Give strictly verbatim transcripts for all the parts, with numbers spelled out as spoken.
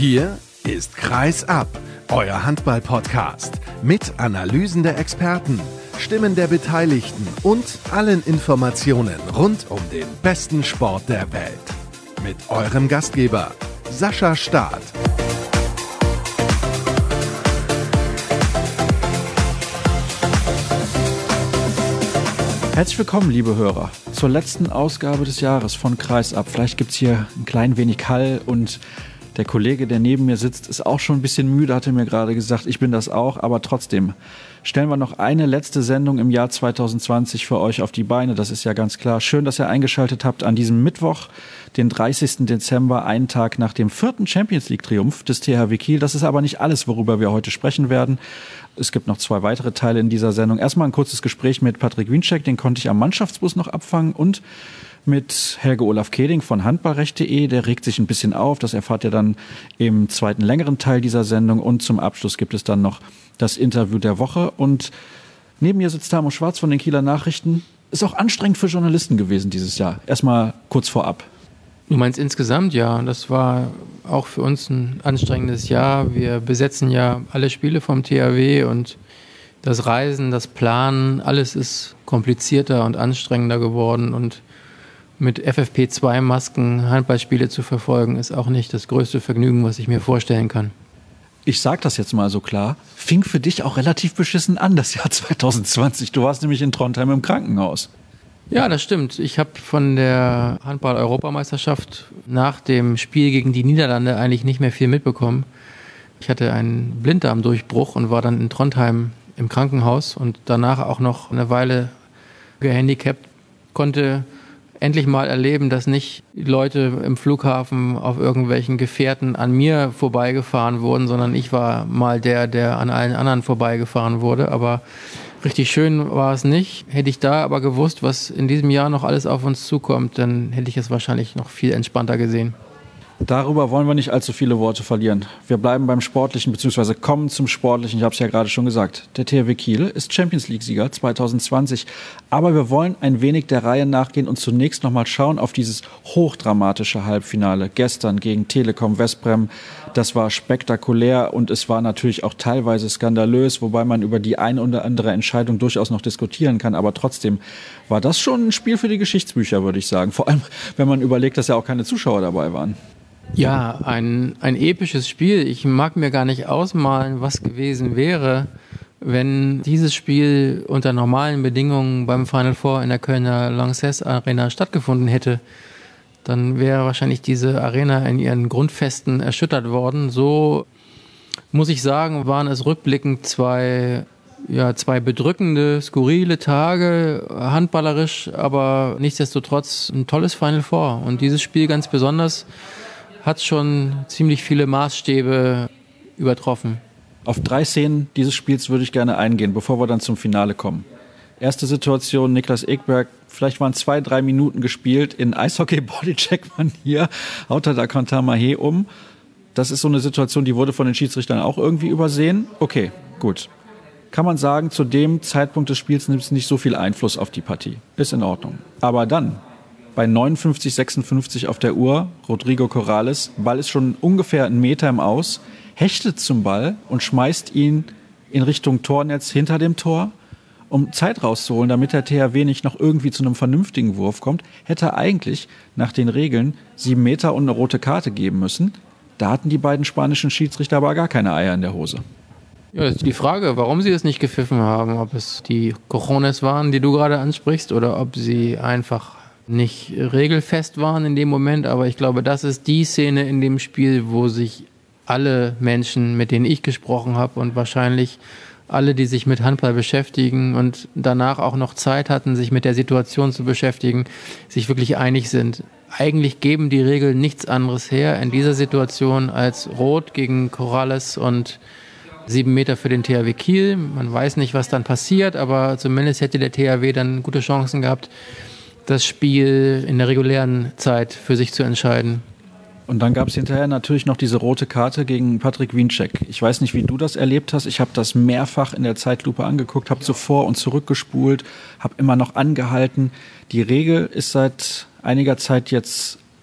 Hier ist Kreis ab, euer Handball-Podcast mit Analysen der Experten, Stimmen der Beteiligten und allen Informationen rund um den besten Sport der Welt. Mit eurem Gastgeber Sascha Staat. Herzlich willkommen, liebe Hörer, zur letzten Ausgabe des Jahres von Kreis ab. Vielleicht gibt es hier ein klein wenig Hall und der Kollege, der neben mir sitzt, ist auch schon ein bisschen müde, hatte mir gerade gesagt. Ich bin das auch, aber trotzdem stellen wir noch eine letzte Sendung im Jahr zwanzig zwanzig für euch auf die Beine. Das ist ja ganz klar. Schön, dass ihr eingeschaltet habt an diesem Mittwoch, den dreißigsten Dezember, einen Tag nach dem vierten Champions-League-Triumph des T H W Kiel. Das ist aber nicht alles, worüber wir heute sprechen werden. Es gibt noch zwei weitere Teile in dieser Sendung. Erstmal ein kurzes Gespräch mit Patrick Wiencheck, den konnte ich am Mannschaftsbus noch abfangen, und mit Helge Olaf Keding von handballrecht punkt de. Der regt sich ein bisschen auf, das erfahrt ihr dann im zweiten längeren Teil dieser Sendung. Und zum Abschluss gibt es dann noch das Interview der Woche. Und neben mir sitzt Tamo Schwarz von den Kieler Nachrichten. Ist auch anstrengend für Journalisten gewesen dieses Jahr. Erstmal kurz vorab. Du meinst insgesamt? Ja, das war auch für uns ein anstrengendes Jahr. Wir besetzen ja alle Spiele vom T H W und das Reisen, das Planen, alles ist komplizierter und anstrengender geworden. Und mit F F P zwei Masken Handballspiele zu verfolgen, ist auch nicht das größte Vergnügen, was ich mir vorstellen kann. Ich sag das jetzt mal so klar, fing für dich auch relativ beschissen an, das Jahr zwanzig zwanzig. Du warst nämlich in Trondheim im Krankenhaus. Ja, das stimmt. Ich habe von der Handball-Europameisterschaft nach dem Spiel gegen die Niederlande eigentlich nicht mehr viel mitbekommen. Ich hatte einen Blinddarmdurchbruch und war dann in Trondheim im Krankenhaus und danach auch noch eine Weile gehandicapt. Konnte endlich mal erleben, dass nicht Leute im Flughafen auf irgendwelchen Gefährten an mir vorbeigefahren wurden, sondern ich war mal der, der an allen anderen vorbeigefahren wurde. Aber richtig schön war es nicht. Hätte ich da aber gewusst, was in diesem Jahr noch alles auf uns zukommt, dann hätte ich es wahrscheinlich noch viel entspannter gesehen. Darüber wollen wir nicht allzu viele Worte verlieren. Wir bleiben beim Sportlichen, beziehungsweise kommen zum Sportlichen. Ich habe es ja gerade schon gesagt. Der T H W Kiel ist Champions-League-Sieger zwanzig zwanzig. Aber wir wollen ein wenig der Reihe nachgehen und zunächst nochmal schauen auf dieses hochdramatische Halbfinale gestern gegen Telekom Westbrem. Das war spektakulär und es war natürlich auch teilweise skandalös, wobei man über die ein oder andere Entscheidung durchaus noch diskutieren kann. Aber trotzdem war das schon ein Spiel für die Geschichtsbücher, würde ich sagen. Vor allem, wenn man überlegt, dass ja auch keine Zuschauer dabei waren. Ja, ein, ein episches Spiel. Ich mag mir gar nicht ausmalen, was gewesen wäre, wenn dieses Spiel unter normalen Bedingungen beim Final Four in der Kölner Lanxess Arena stattgefunden hätte. Dann wäre wahrscheinlich diese Arena in ihren Grundfesten erschüttert worden. So, muss ich sagen, waren es rückblickend zwei, ja, zwei bedrückende, skurrile Tage, handballerisch, aber nichtsdestotrotz ein tolles Final Four. Und dieses Spiel ganz besonders hat schon ziemlich viele Maßstäbe übertroffen. Auf drei Szenen dieses Spiels würde ich gerne eingehen, bevor wir dann zum Finale kommen. Erste Situation, Niklas Ekberg, vielleicht waren zwei, drei Minuten gespielt, in Eishockey-Bodycheck-Manier, haut er da Quentin um. Das ist so eine Situation, die wurde von den Schiedsrichtern auch irgendwie übersehen. Okay, gut. Kann man sagen, zu dem Zeitpunkt des Spiels nimmt es nicht so viel Einfluss auf die Partie. Ist in Ordnung. Aber dann, bei neunundfünfzig sechsundfünfzig auf der Uhr, Rodrigo Corrales, Ball ist schon ungefähr einen Meter im Aus, hechtet zum Ball und schmeißt ihn in Richtung Tornetz hinter dem Tor. Um Zeit rauszuholen, damit der T H W nicht noch irgendwie zu einem vernünftigen Wurf kommt, hätte er eigentlich nach den Regeln sieben Meter und eine rote Karte geben müssen. Da hatten die beiden spanischen Schiedsrichter aber gar keine Eier in der Hose. Ja, das ist die Frage, warum sie es nicht gepfiffen haben. Ob es die Cojones waren, die du gerade ansprichst, oder ob sie einfach nicht regelfest waren in dem Moment. Aber ich glaube, das ist die Szene in dem Spiel, wo sich alle Menschen, mit denen ich gesprochen habe, und wahrscheinlich alle, die sich mit Handball beschäftigen und danach auch noch Zeit hatten, sich mit der Situation zu beschäftigen, sich wirklich einig sind. Eigentlich geben die Regeln nichts anderes her in dieser Situation als Rot gegen Corrales und sieben Meter für den T H W Kiel. Man weiß nicht, was dann passiert, aber zumindest hätte der T H W dann gute Chancen gehabt, das Spiel in der regulären Zeit für sich zu entscheiden. Und dann gab es hinterher natürlich noch diese rote Karte gegen Patrick Wiencheck. Ich weiß nicht, wie du das erlebt hast. Ich habe das mehrfach in der Zeitlupe angeguckt, habe zuvor und zurückgespult, habe immer noch angehalten. Die Regel ist seit einiger Zeit jetzt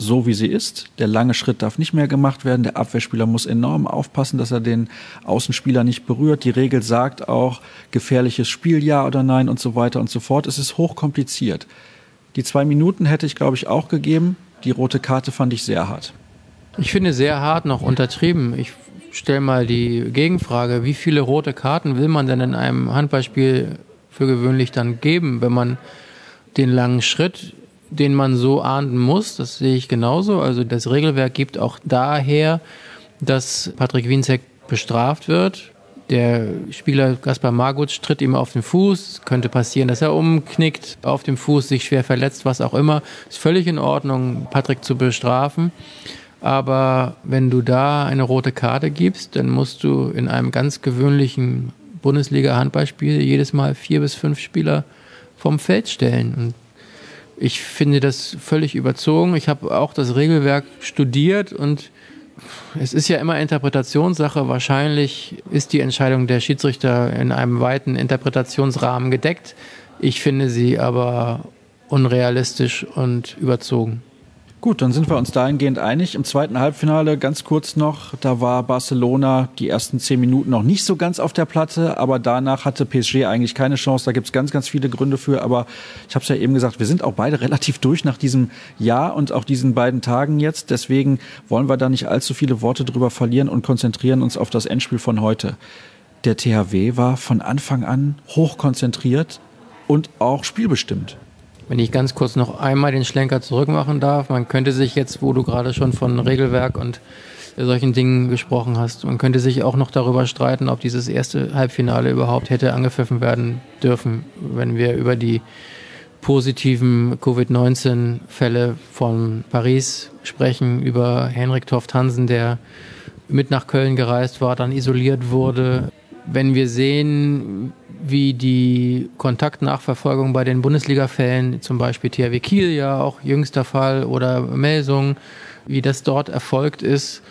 so, wie sie ist. Der lange Schritt darf nicht mehr gemacht werden. Der Abwehrspieler muss enorm aufpassen, dass er den Außenspieler nicht berührt. Die Regel sagt auch, gefährliches Spiel, ja oder nein und so weiter und so fort. Es ist hochkompliziert. Die zwei Minuten hätte ich, glaube ich, auch gegeben. Die rote Karte fand ich sehr hart. Ich finde sehr hart noch untertrieben. Ich stelle mal die Gegenfrage, wie viele rote Karten will man denn in einem Handballspiel für gewöhnlich dann geben, wenn man den langen Schritt, den man so ahnden muss, das sehe ich genauso. Also das Regelwerk gibt auch daher, dass Patrick Wienzek bestraft wird. Der Spieler Gaspar Marguc tritt ihm auf den Fuß. Könnte passieren, dass er umknickt auf dem Fuß, sich schwer verletzt, was auch immer. Ist völlig in Ordnung, Patrick zu bestrafen. Aber wenn du da eine rote Karte gibst, dann musst du in einem ganz gewöhnlichen Bundesliga-Handballspiel jedes Mal vier bis fünf Spieler vom Feld stellen. Und ich finde das völlig überzogen. Ich habe auch das Regelwerk studiert und es ist ja immer Interpretationssache. Wahrscheinlich ist die Entscheidung der Schiedsrichter in einem weiten Interpretationsrahmen gedeckt. Ich finde sie aber unrealistisch und überzogen. Gut, dann sind wir uns dahingehend einig. Im zweiten Halbfinale ganz kurz noch, da war Barcelona die ersten zehn Minuten noch nicht so ganz auf der Platte, aber danach hatte P S G eigentlich keine Chance. Da gibt es ganz, ganz viele Gründe für, aber ich habe es ja eben gesagt, wir sind auch beide relativ durch nach diesem Jahr und auch diesen beiden Tagen jetzt. Deswegen wollen wir da nicht allzu viele Worte drüber verlieren und konzentrieren uns auf das Endspiel von heute. Der T H W war von Anfang an hochkonzentriert und auch spielbestimmt. Wenn ich ganz kurz noch einmal den Schlenker zurück machen darf, man könnte sich jetzt, wo du gerade schon von Regelwerk und solchen Dingen gesprochen hast, man könnte sich auch noch darüber streiten, ob dieses erste Halbfinale überhaupt hätte angepfiffen werden dürfen, wenn wir über die positiven Covid neunzehn Fälle von Paris sprechen, über Henrik Toft Hansen, der mit nach Köln gereist war, dann isoliert wurde. Wenn wir sehen, wie die Kontaktnachverfolgung bei den Bundesliga-Fällen, zum Beispiel T H W Kiel, ja auch jüngster Fall, oder Melsung, wie das dort erfolgt ist,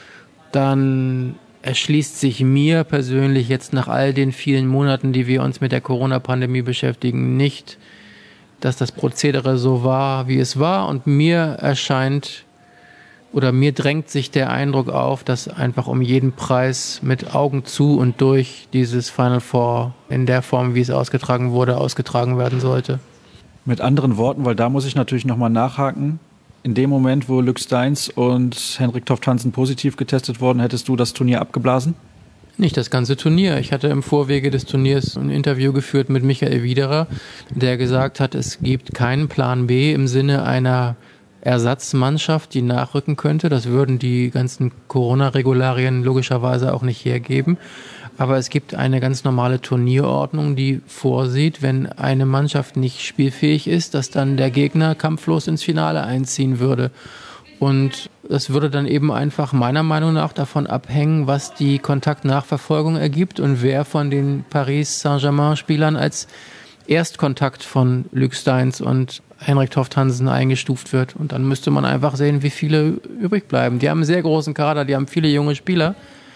dann erschließt sich mir persönlich jetzt nach all den vielen Monaten, die wir uns mit der Corona-Pandemie beschäftigen, nicht, dass das Prozedere so war, wie es war. Und mir erscheint oder mir drängt sich der Eindruck auf, dass einfach um jeden Preis mit Augen zu und durch dieses Final Four in der Form, wie es ausgetragen wurde, ausgetragen werden sollte. Mit anderen Worten, weil da muss ich natürlich nochmal nachhaken. In dem Moment, wo Luc Steins und Henrik Toft Hansen positiv getestet wurden, hättest du das Turnier abgeblasen? Nicht das ganze Turnier. Ich hatte im Vorwege des Turniers ein Interview geführt mit Michael Wiederer, der gesagt hat, es gibt keinen Plan B im Sinne einer Ersatzmannschaft, die nachrücken könnte. Das würden die ganzen Corona-Regularien logischerweise auch nicht hergeben. Aber es gibt eine ganz normale Turnierordnung, die vorsieht, wenn eine Mannschaft nicht spielfähig ist, dass dann der Gegner kampflos ins Finale einziehen würde. Und das würde dann eben einfach meiner Meinung nach davon abhängen, was die Kontaktnachverfolgung ergibt und wer von den Paris Saint-Germain-Spielern als Erstkontakt von Luc Steins und Henrik Toft Hansen eingestuft wird. Und dann müsste man einfach sehen, wie viele übrig bleiben. Die haben einen sehr großen Kader, die haben viele junge Spieler.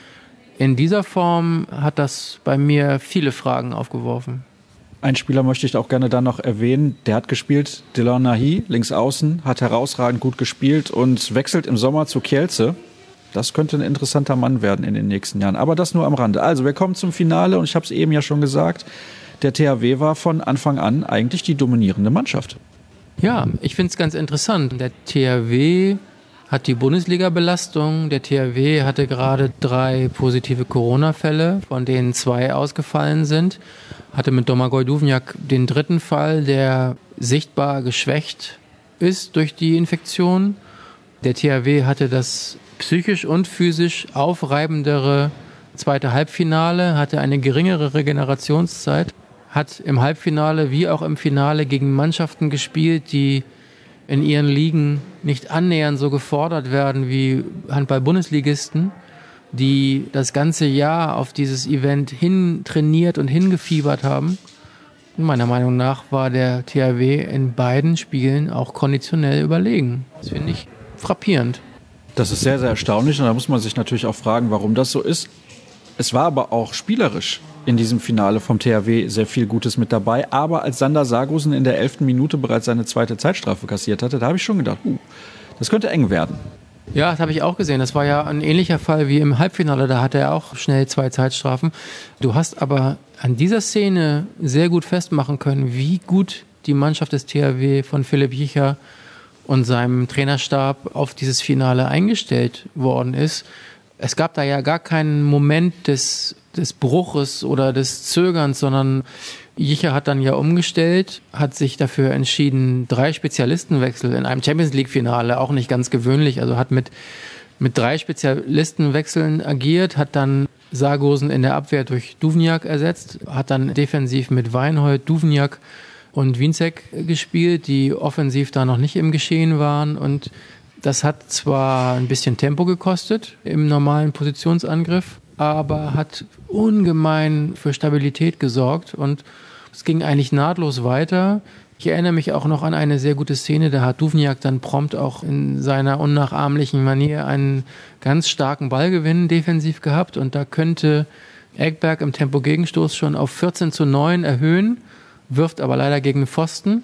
In dieser Form hat das bei mir viele Fragen aufgeworfen. Ein Spieler möchte ich auch gerne dann noch erwähnen, der hat gespielt, Delon Nahi, links außen, hat herausragend gut gespielt und wechselt im Sommer zu Kielce. Das könnte ein interessanter Mann werden in den nächsten Jahren. Aber das nur am Rande. Also wir kommen zum Finale und ich habe es eben ja schon gesagt, der T H W war von Anfang an eigentlich die dominierende Mannschaft. Ja, ich finde es ganz interessant. Der T H W hat die Bundesliga-Belastung. Der T H W hatte gerade drei positive Corona-Fälle, von denen zwei ausgefallen sind. Hatte mit Domagoj Duvnjak den dritten Fall, der sichtbar geschwächt ist durch die Infektion. Der T H W hatte das psychisch und physisch aufreibendere zweite Halbfinale, hatte eine geringere Regenerationszeit, hat im Halbfinale wie auch im Finale gegen Mannschaften gespielt, die in ihren Ligen nicht annähernd so gefordert werden wie Handball-Bundesligisten, die das ganze Jahr auf dieses Event hin trainiert und hingefiebert haben. Und meiner Meinung nach war der T H W in beiden Spielen auch konditionell überlegen. Das finde ich frappierend. Das ist sehr, sehr erstaunlich und da muss man sich natürlich auch fragen, warum das so ist. Es war aber auch spielerisch in diesem Finale vom T H W sehr viel Gutes mit dabei. Aber als Sander Sargosen in der elften Minute bereits seine zweite Zeitstrafe kassiert hatte, da habe ich schon gedacht, uh, Das könnte eng werden. Ja, das habe ich auch gesehen. Das war ja ein ähnlicher Fall wie im Halbfinale. Da hatte er auch schnell zwei Zeitstrafen. Du hast aber an dieser Szene sehr gut festmachen können, wie gut die Mannschaft des T H W von Philipp Jicha und seinem Trainerstab auf dieses Finale eingestellt worden ist. Es gab da ja gar keinen Moment des, des Bruches oder des Zögerns, sondern Jicha hat dann ja umgestellt, hat sich dafür entschieden, drei Spezialistenwechsel in einem Champions-League-Finale, auch nicht ganz gewöhnlich, also hat mit, mit drei Spezialistenwechseln agiert, hat dann Sargosen in der Abwehr durch Duvniak ersetzt, hat dann defensiv mit Weinhold, Duvniak und Winzek gespielt, die offensiv da noch nicht im Geschehen waren, und das hat zwar ein bisschen Tempo gekostet im normalen Positionsangriff, aber hat ungemein für Stabilität gesorgt und es ging eigentlich nahtlos weiter. Ich erinnere mich auch noch an eine sehr gute Szene, da hat Duvniak dann prompt auch in seiner unnachahmlichen Manier einen ganz starken Ballgewinn defensiv gehabt, und da könnte Ekberg im Tempo-Gegenstoß schon auf vierzehn zu neun erhöhen, wirft aber leider gegen den Pfosten.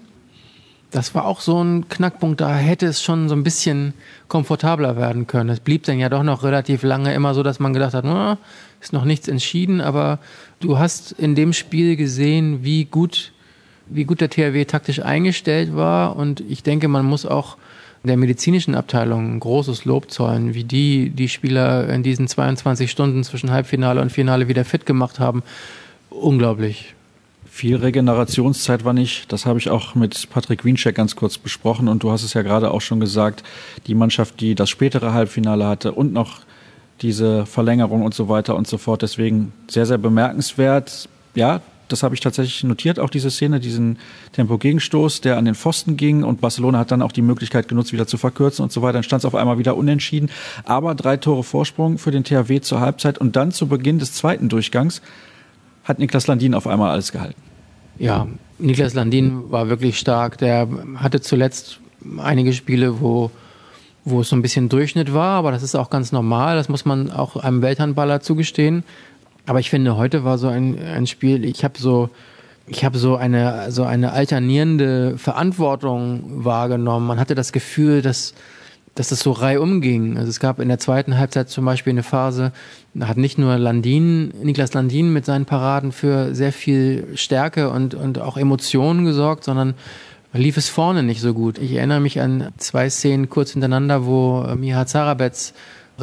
Das war auch so ein Knackpunkt, da hätte es schon so ein bisschen komfortabler werden können. Es blieb dann ja doch noch relativ lange immer so, dass man gedacht hat, na, ist noch nichts entschieden, aber du hast in dem Spiel gesehen, wie gut, wie gut der T H W taktisch eingestellt war, und ich denke, man muss auch der medizinischen Abteilung ein großes Lob zollen, wie die die Spieler in diesen zweiundzwanzig Stunden zwischen Halbfinale und Finale wieder fit gemacht haben. Unglaublich. Viel Regenerationszeit war nicht. Das habe ich auch mit Patrick Wiencheck ganz kurz besprochen. Und du hast es ja gerade auch schon gesagt, die Mannschaft, die das spätere Halbfinale hatte und noch diese Verlängerung und so weiter und so fort. Deswegen sehr, sehr bemerkenswert. Ja, das habe ich tatsächlich notiert, auch diese Szene, diesen Tempo-Gegenstoß, der an den Pfosten ging. Und Barcelona hat dann auch die Möglichkeit genutzt, wieder zu verkürzen und so weiter. Dann stand es auf einmal wieder unentschieden. Aber drei Tore Vorsprung für den T H W zur Halbzeit. Und dann zu Beginn des zweiten Durchgangs hat Niklas Landin auf einmal alles gehalten. Ja, Niklas Landin war wirklich stark. Der hatte zuletzt einige Spiele, wo, wo es so ein bisschen Durchschnitt war, aber das ist auch ganz normal. Das muss man auch einem Welthandballer zugestehen. Aber ich finde, heute war so ein, ein Spiel, ich habe so, ich habe so eine, so eine alternierende Verantwortung wahrgenommen. Man hatte das Gefühl, dass dass das so reihum ging. Also es gab in der zweiten Halbzeit zum Beispiel eine Phase, da hat nicht nur Landin, Niklas Landin mit seinen Paraden für sehr viel Stärke und, und auch Emotionen gesorgt, sondern lief es vorne nicht so gut. Ich erinnere mich an zwei Szenen kurz hintereinander, wo Miha Zarabetz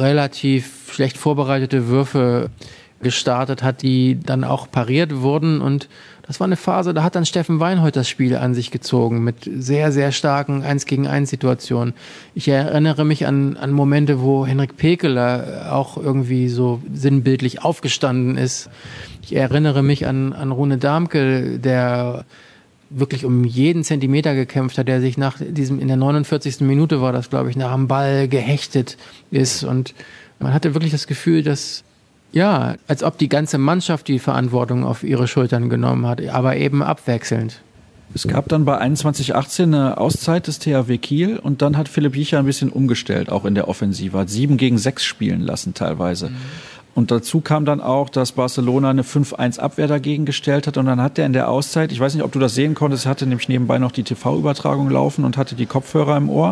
relativ schlecht vorbereitete Würfe gestartet hat, die dann auch pariert wurden, und das war eine Phase, da hat dann Steffen Weinhold das Spiel an sich gezogen mit sehr, sehr starken eins gegen eins Situationen. Ich erinnere mich an, an Momente, wo Henrik Pekeler auch irgendwie so sinnbildlich aufgestanden ist. Ich erinnere mich an, an Rune Darmke, der wirklich um jeden Zentimeter gekämpft hat, der sich nach diesem, in der neunundvierzigsten Minute war das, glaube ich, nach dem Ball gehechtet ist, und man hatte wirklich das Gefühl, dass ja, als ob die ganze Mannschaft die Verantwortung auf ihre Schultern genommen hat, aber eben abwechselnd. Es gab dann bei einundzwanzig achtzehn eine Auszeit des T H W Kiel, und dann hat Philipp Jicha ein bisschen umgestellt, auch in der Offensive, hat sieben gegen sechs spielen lassen teilweise. Mhm. Und dazu kam dann auch, dass Barcelona eine fünf eins Abwehr dagegen gestellt hat, und dann hat er in der Auszeit, ich weiß nicht, ob du das sehen konntest, hatte nämlich nebenbei noch die T V-Übertragung laufen und hatte die Kopfhörer im Ohr,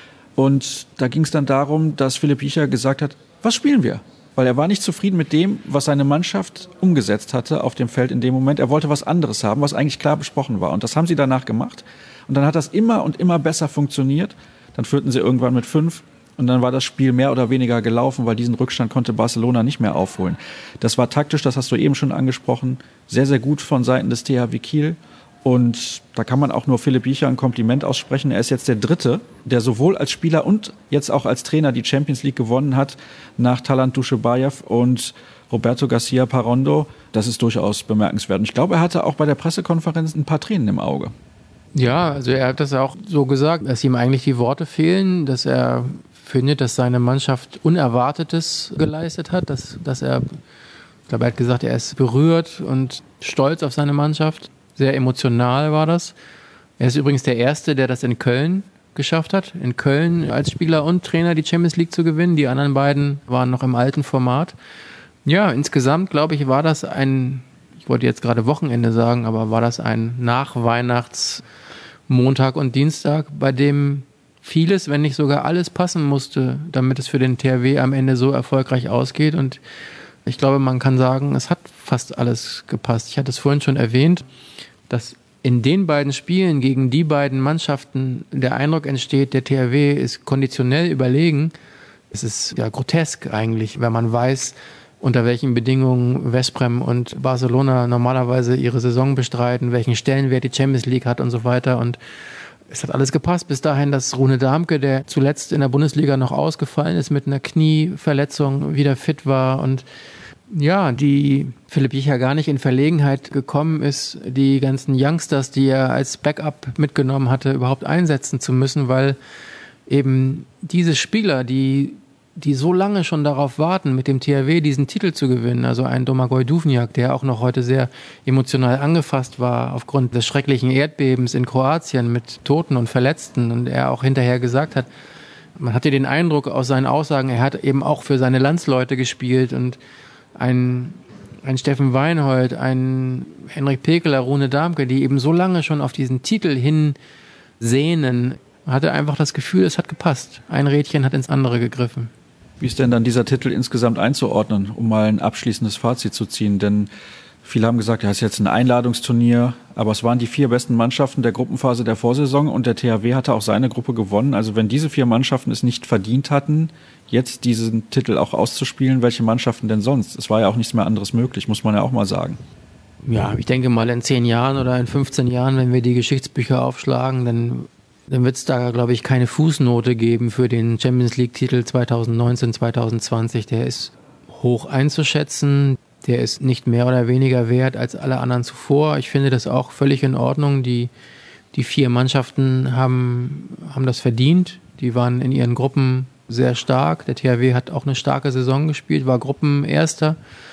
und da ging es dann darum, dass Philipp Jicha gesagt hat, was spielen wir? Weil er war nicht zufrieden mit dem, was seine Mannschaft umgesetzt hatte auf dem Feld in dem Moment. Er wollte was anderes haben, was eigentlich klar besprochen war. Und das haben sie danach gemacht. Und dann hat das immer und immer besser funktioniert. Dann führten sie irgendwann mit fünf. Und dann war das Spiel mehr oder weniger gelaufen, weil diesen Rückstand konnte Barcelona nicht mehr aufholen. Das war taktisch, das hast du eben schon angesprochen, sehr, sehr gut von Seiten des T H W Kiel. Und da kann man auch nur Philipp Jicha ein Kompliment aussprechen. Er ist jetzt der Dritte, der sowohl als Spieler und jetzt auch als Trainer die Champions League gewonnen hat, nach Talant Duschebaev und Roberto Garcia Parrondo. Das ist durchaus bemerkenswert. Und ich glaube, er hatte auch bei der Pressekonferenz ein paar Tränen im Auge. Ja, also er hat das auch so gesagt, dass ihm eigentlich die Worte fehlen, dass er findet, dass seine Mannschaft Unerwartetes geleistet hat, dass, dass er, ich glaube, er hat gesagt, er ist berührt und stolz auf seine Mannschaft. Sehr emotional war das. Er ist übrigens der Erste, der das in Köln geschafft hat. In Köln als Spieler und Trainer die Champions League zu gewinnen. Die anderen beiden waren noch im alten Format. Ja, insgesamt, glaube ich, war das ein, ich wollte jetzt gerade Wochenende sagen, aber war das ein Nachweihnachts-Montag und Dienstag, bei dem vieles, wenn nicht sogar alles passen musste, damit es für den T H W am Ende so erfolgreich ausgeht. Und ich glaube, man kann sagen, es hat fast alles gepasst. Ich hatte es vorhin schon erwähnt, dass in den beiden Spielen gegen die beiden Mannschaften der Eindruck entsteht, der T H W ist konditionell überlegen. Es ist ja grotesk eigentlich, wenn man weiß, unter welchen Bedingungen Veszprém und Barcelona normalerweise ihre Saison bestreiten, welchen Stellenwert die Champions League hat und so weiter. Und es hat alles gepasst bis dahin, dass Rune Darmke, der zuletzt in der Bundesliga noch ausgefallen ist, mit einer Knieverletzung wieder fit war und ja, die Philipp Jicha gar nicht in Verlegenheit gekommen ist, die ganzen Youngsters, die er als Backup mitgenommen hatte, überhaupt einsetzen zu müssen, weil eben diese Spieler, die, die so lange schon darauf warten, mit dem T H W diesen Titel zu gewinnen, also ein Domagoj Duvnjak, der auch noch heute sehr emotional angefasst war aufgrund des schrecklichen Erdbebens in Kroatien mit Toten und Verletzten und er auch hinterher gesagt hat, man hatte den Eindruck aus seinen Aussagen, er hat eben auch für seine Landsleute gespielt und ein, ein Steffen Weinhold, ein Henrik Pekeler, Rune Darmke, die eben so lange schon auf diesen Titel hinsehnen, hatte einfach das Gefühl, es hat gepasst. Ein Rädchen hat ins andere gegriffen. Wie ist denn dann dieser Titel insgesamt einzuordnen, um mal ein abschließendes Fazit zu ziehen? Denn viele haben gesagt, ja, es ist jetzt ein Einladungsturnier, aber es waren die vier besten Mannschaften der Gruppenphase der Vorsaison und der T H W hatte auch seine Gruppe gewonnen. Also wenn diese vier Mannschaften es nicht verdient hatten, jetzt diesen Titel auch auszuspielen, welche Mannschaften denn sonst? Es war ja auch nichts mehr anderes möglich, muss man ja auch mal sagen. Ja, ich denke mal in zehn Jahren oder in fünfzehn Jahren, wenn wir die Geschichtsbücher aufschlagen, dann, dann wird es da, glaube ich, keine Fußnote geben für den Champions League-Titel zwanzig neunzehn, zwanzig zwanzig. Der ist hoch einzuschätzen. Der ist nicht mehr oder weniger wert als alle anderen zuvor. Ich finde das auch völlig in Ordnung. Die, die vier Mannschaften haben, haben das verdient. Die waren in ihren Gruppen sehr stark. Der T H W hat auch eine starke Saison gespielt, war Gruppenerster.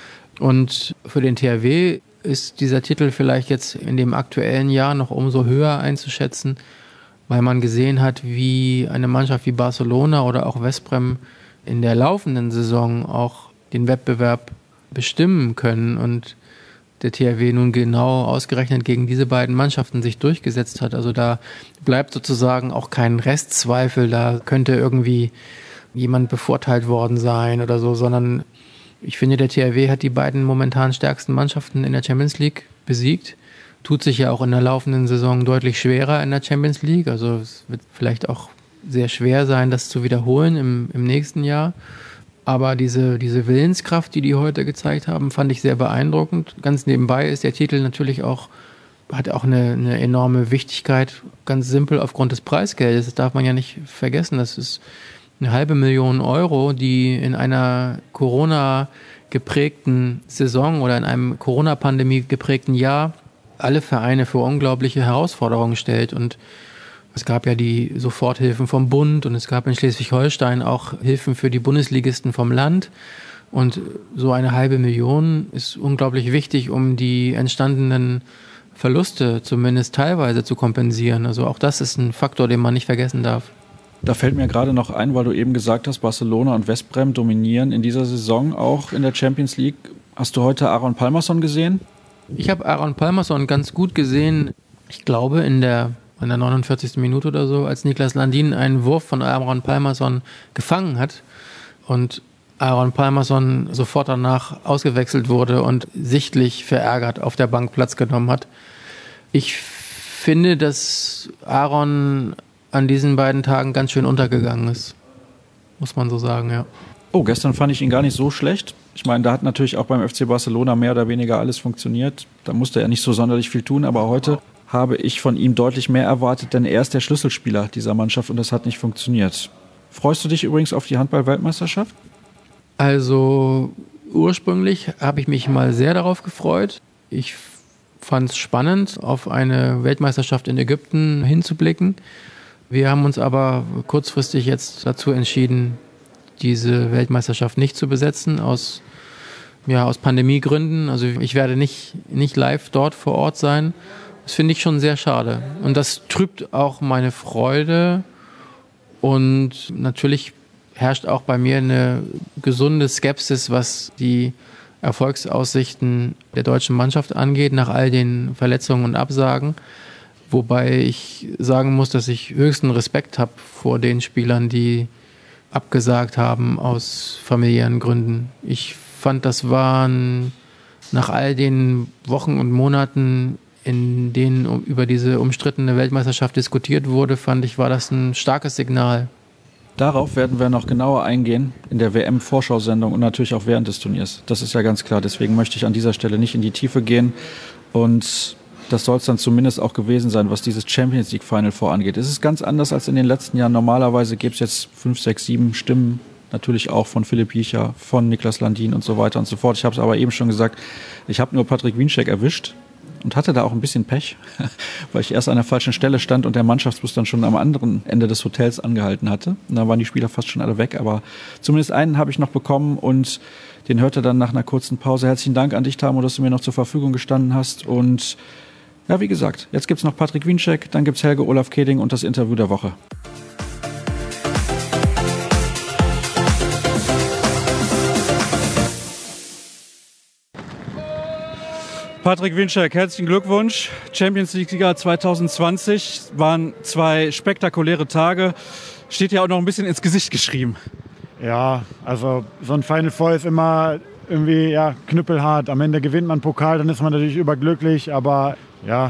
Und für den T H W ist dieser Titel vielleicht jetzt in dem aktuellen Jahr noch umso höher einzuschätzen, weil man gesehen hat, wie eine Mannschaft wie Barcelona oder auch Veszprém in der laufenden Saison auch den Wettbewerb bestimmen können und der T H W nun genau ausgerechnet gegen diese beiden Mannschaften sich durchgesetzt hat. Also da bleibt sozusagen auch kein Restzweifel, da könnte irgendwie jemand bevorteilt worden sein oder so, sondern ich finde, der T H W hat die beiden momentan stärksten Mannschaften in der Champions League besiegt. Tut sich ja auch in der laufenden Saison deutlich schwerer in der Champions League. Also es wird vielleicht auch sehr schwer sein, das zu wiederholen im, im nächsten Jahr. Aber diese, diese Willenskraft, die die heute gezeigt haben, fand ich sehr beeindruckend. Ganz nebenbei ist der Titel natürlich auch, hat auch eine, eine enorme Wichtigkeit, ganz simpel aufgrund des Preisgeldes. Das darf man ja nicht vergessen. Das ist eine halbe Million Euro, die in einer Corona-geprägten Saison oder in einem Corona-Pandemie geprägten Jahr alle Vereine vor unglaubliche Herausforderungen stellt. Und es gab ja die Soforthilfen vom Bund und es gab in Schleswig-Holstein auch Hilfen für die Bundesligisten vom Land. Und so eine halbe Million ist unglaublich wichtig, um die entstandenen Verluste zumindest teilweise zu kompensieren. Also auch das ist ein Faktor, den man nicht vergessen darf. Da fällt mir gerade noch ein, weil du eben gesagt hast, Barcelona und Veszprém dominieren in dieser Saison auch in der Champions League. Hast du heute Aron Pálmarsson gesehen? Ich habe Aron Pálmarsson ganz gut gesehen, ich glaube in der in der neunundvierzigsten Minute oder so, als Niklas Landin einen Wurf von Aron Pálmarsson gefangen hat und Aron Pálmarsson sofort danach ausgewechselt wurde und sichtlich verärgert auf der Bank Platz genommen hat. Ich finde, dass Aron an diesen beiden Tagen ganz schön untergegangen ist, muss man so sagen, ja. Oh, gestern fand ich ihn gar nicht so schlecht. Ich meine, da hat natürlich auch beim F C Barcelona mehr oder weniger alles funktioniert. Da musste er nicht so sonderlich viel tun, aber heute habe ich von ihm deutlich mehr erwartet, denn er ist der Schlüsselspieler dieser Mannschaft und das hat nicht funktioniert. Freust du dich übrigens auf die Handball-Weltmeisterschaft? Also ursprünglich habe ich mich mal sehr darauf gefreut. Ich fand es spannend, auf eine Weltmeisterschaft in Ägypten hinzublicken. Wir haben uns aber kurzfristig jetzt dazu entschieden, diese Weltmeisterschaft nicht zu besetzen, aus, ja, aus Pandemiegründen. Also ich werde nicht, nicht live dort vor Ort sein. Das finde ich schon sehr schade. Und das trübt auch meine Freude. Und natürlich herrscht auch bei mir eine gesunde Skepsis, was die Erfolgsaussichten der deutschen Mannschaft angeht, nach all den Verletzungen und Absagen. Wobei ich sagen muss, dass ich höchsten Respekt habe vor den Spielern, die abgesagt haben aus familiären Gründen. Ich fand, das waren nach all den Wochen und Monaten, in denen über diese umstrittene Weltmeisterschaft diskutiert wurde, fand ich, war das ein starkes Signal. Darauf werden wir noch genauer eingehen in der W M-Vorschau-Sendung und natürlich auch während des Turniers. Das ist ja ganz klar. Deswegen möchte ich an dieser Stelle nicht in die Tiefe gehen. Und das soll es dann zumindest auch gewesen sein, was dieses Champions League Final vorangeht. Es ist ganz anders als in den letzten Jahren. Normalerweise gibt es jetzt fünf, sechs, sieben Stimmen. Natürlich auch von Philipp Jicha, von Niklas Landin und so weiter und so fort. Ich habe es aber eben schon gesagt, ich habe nur Patrick Wienscheck erwischt. Und hatte da auch ein bisschen Pech, weil ich erst an der falschen Stelle stand und der Mannschaftsbus dann schon am anderen Ende des Hotels angehalten hatte. Und da waren die Spieler fast schon alle weg, aber zumindest einen habe ich noch bekommen und den hörte dann nach einer kurzen Pause. Herzlichen Dank an dich, Tamo, dass du mir noch zur Verfügung gestanden hast. Und ja, wie gesagt, jetzt gibt's noch Patrick Wienscheck, dann gibt's Helge Olaf Keding und das Interview der Woche. Patrick Wienscheck, herzlichen Glückwunsch. Champions League-Sieger zwanzig zwanzig, waren zwei spektakuläre Tage. Steht ja auch noch ein bisschen ins Gesicht geschrieben. Ja, also so ein Final Four ist immer irgendwie ja, knüppelhart. Am Ende gewinnt man Pokal, dann ist man natürlich überglücklich. Aber ja,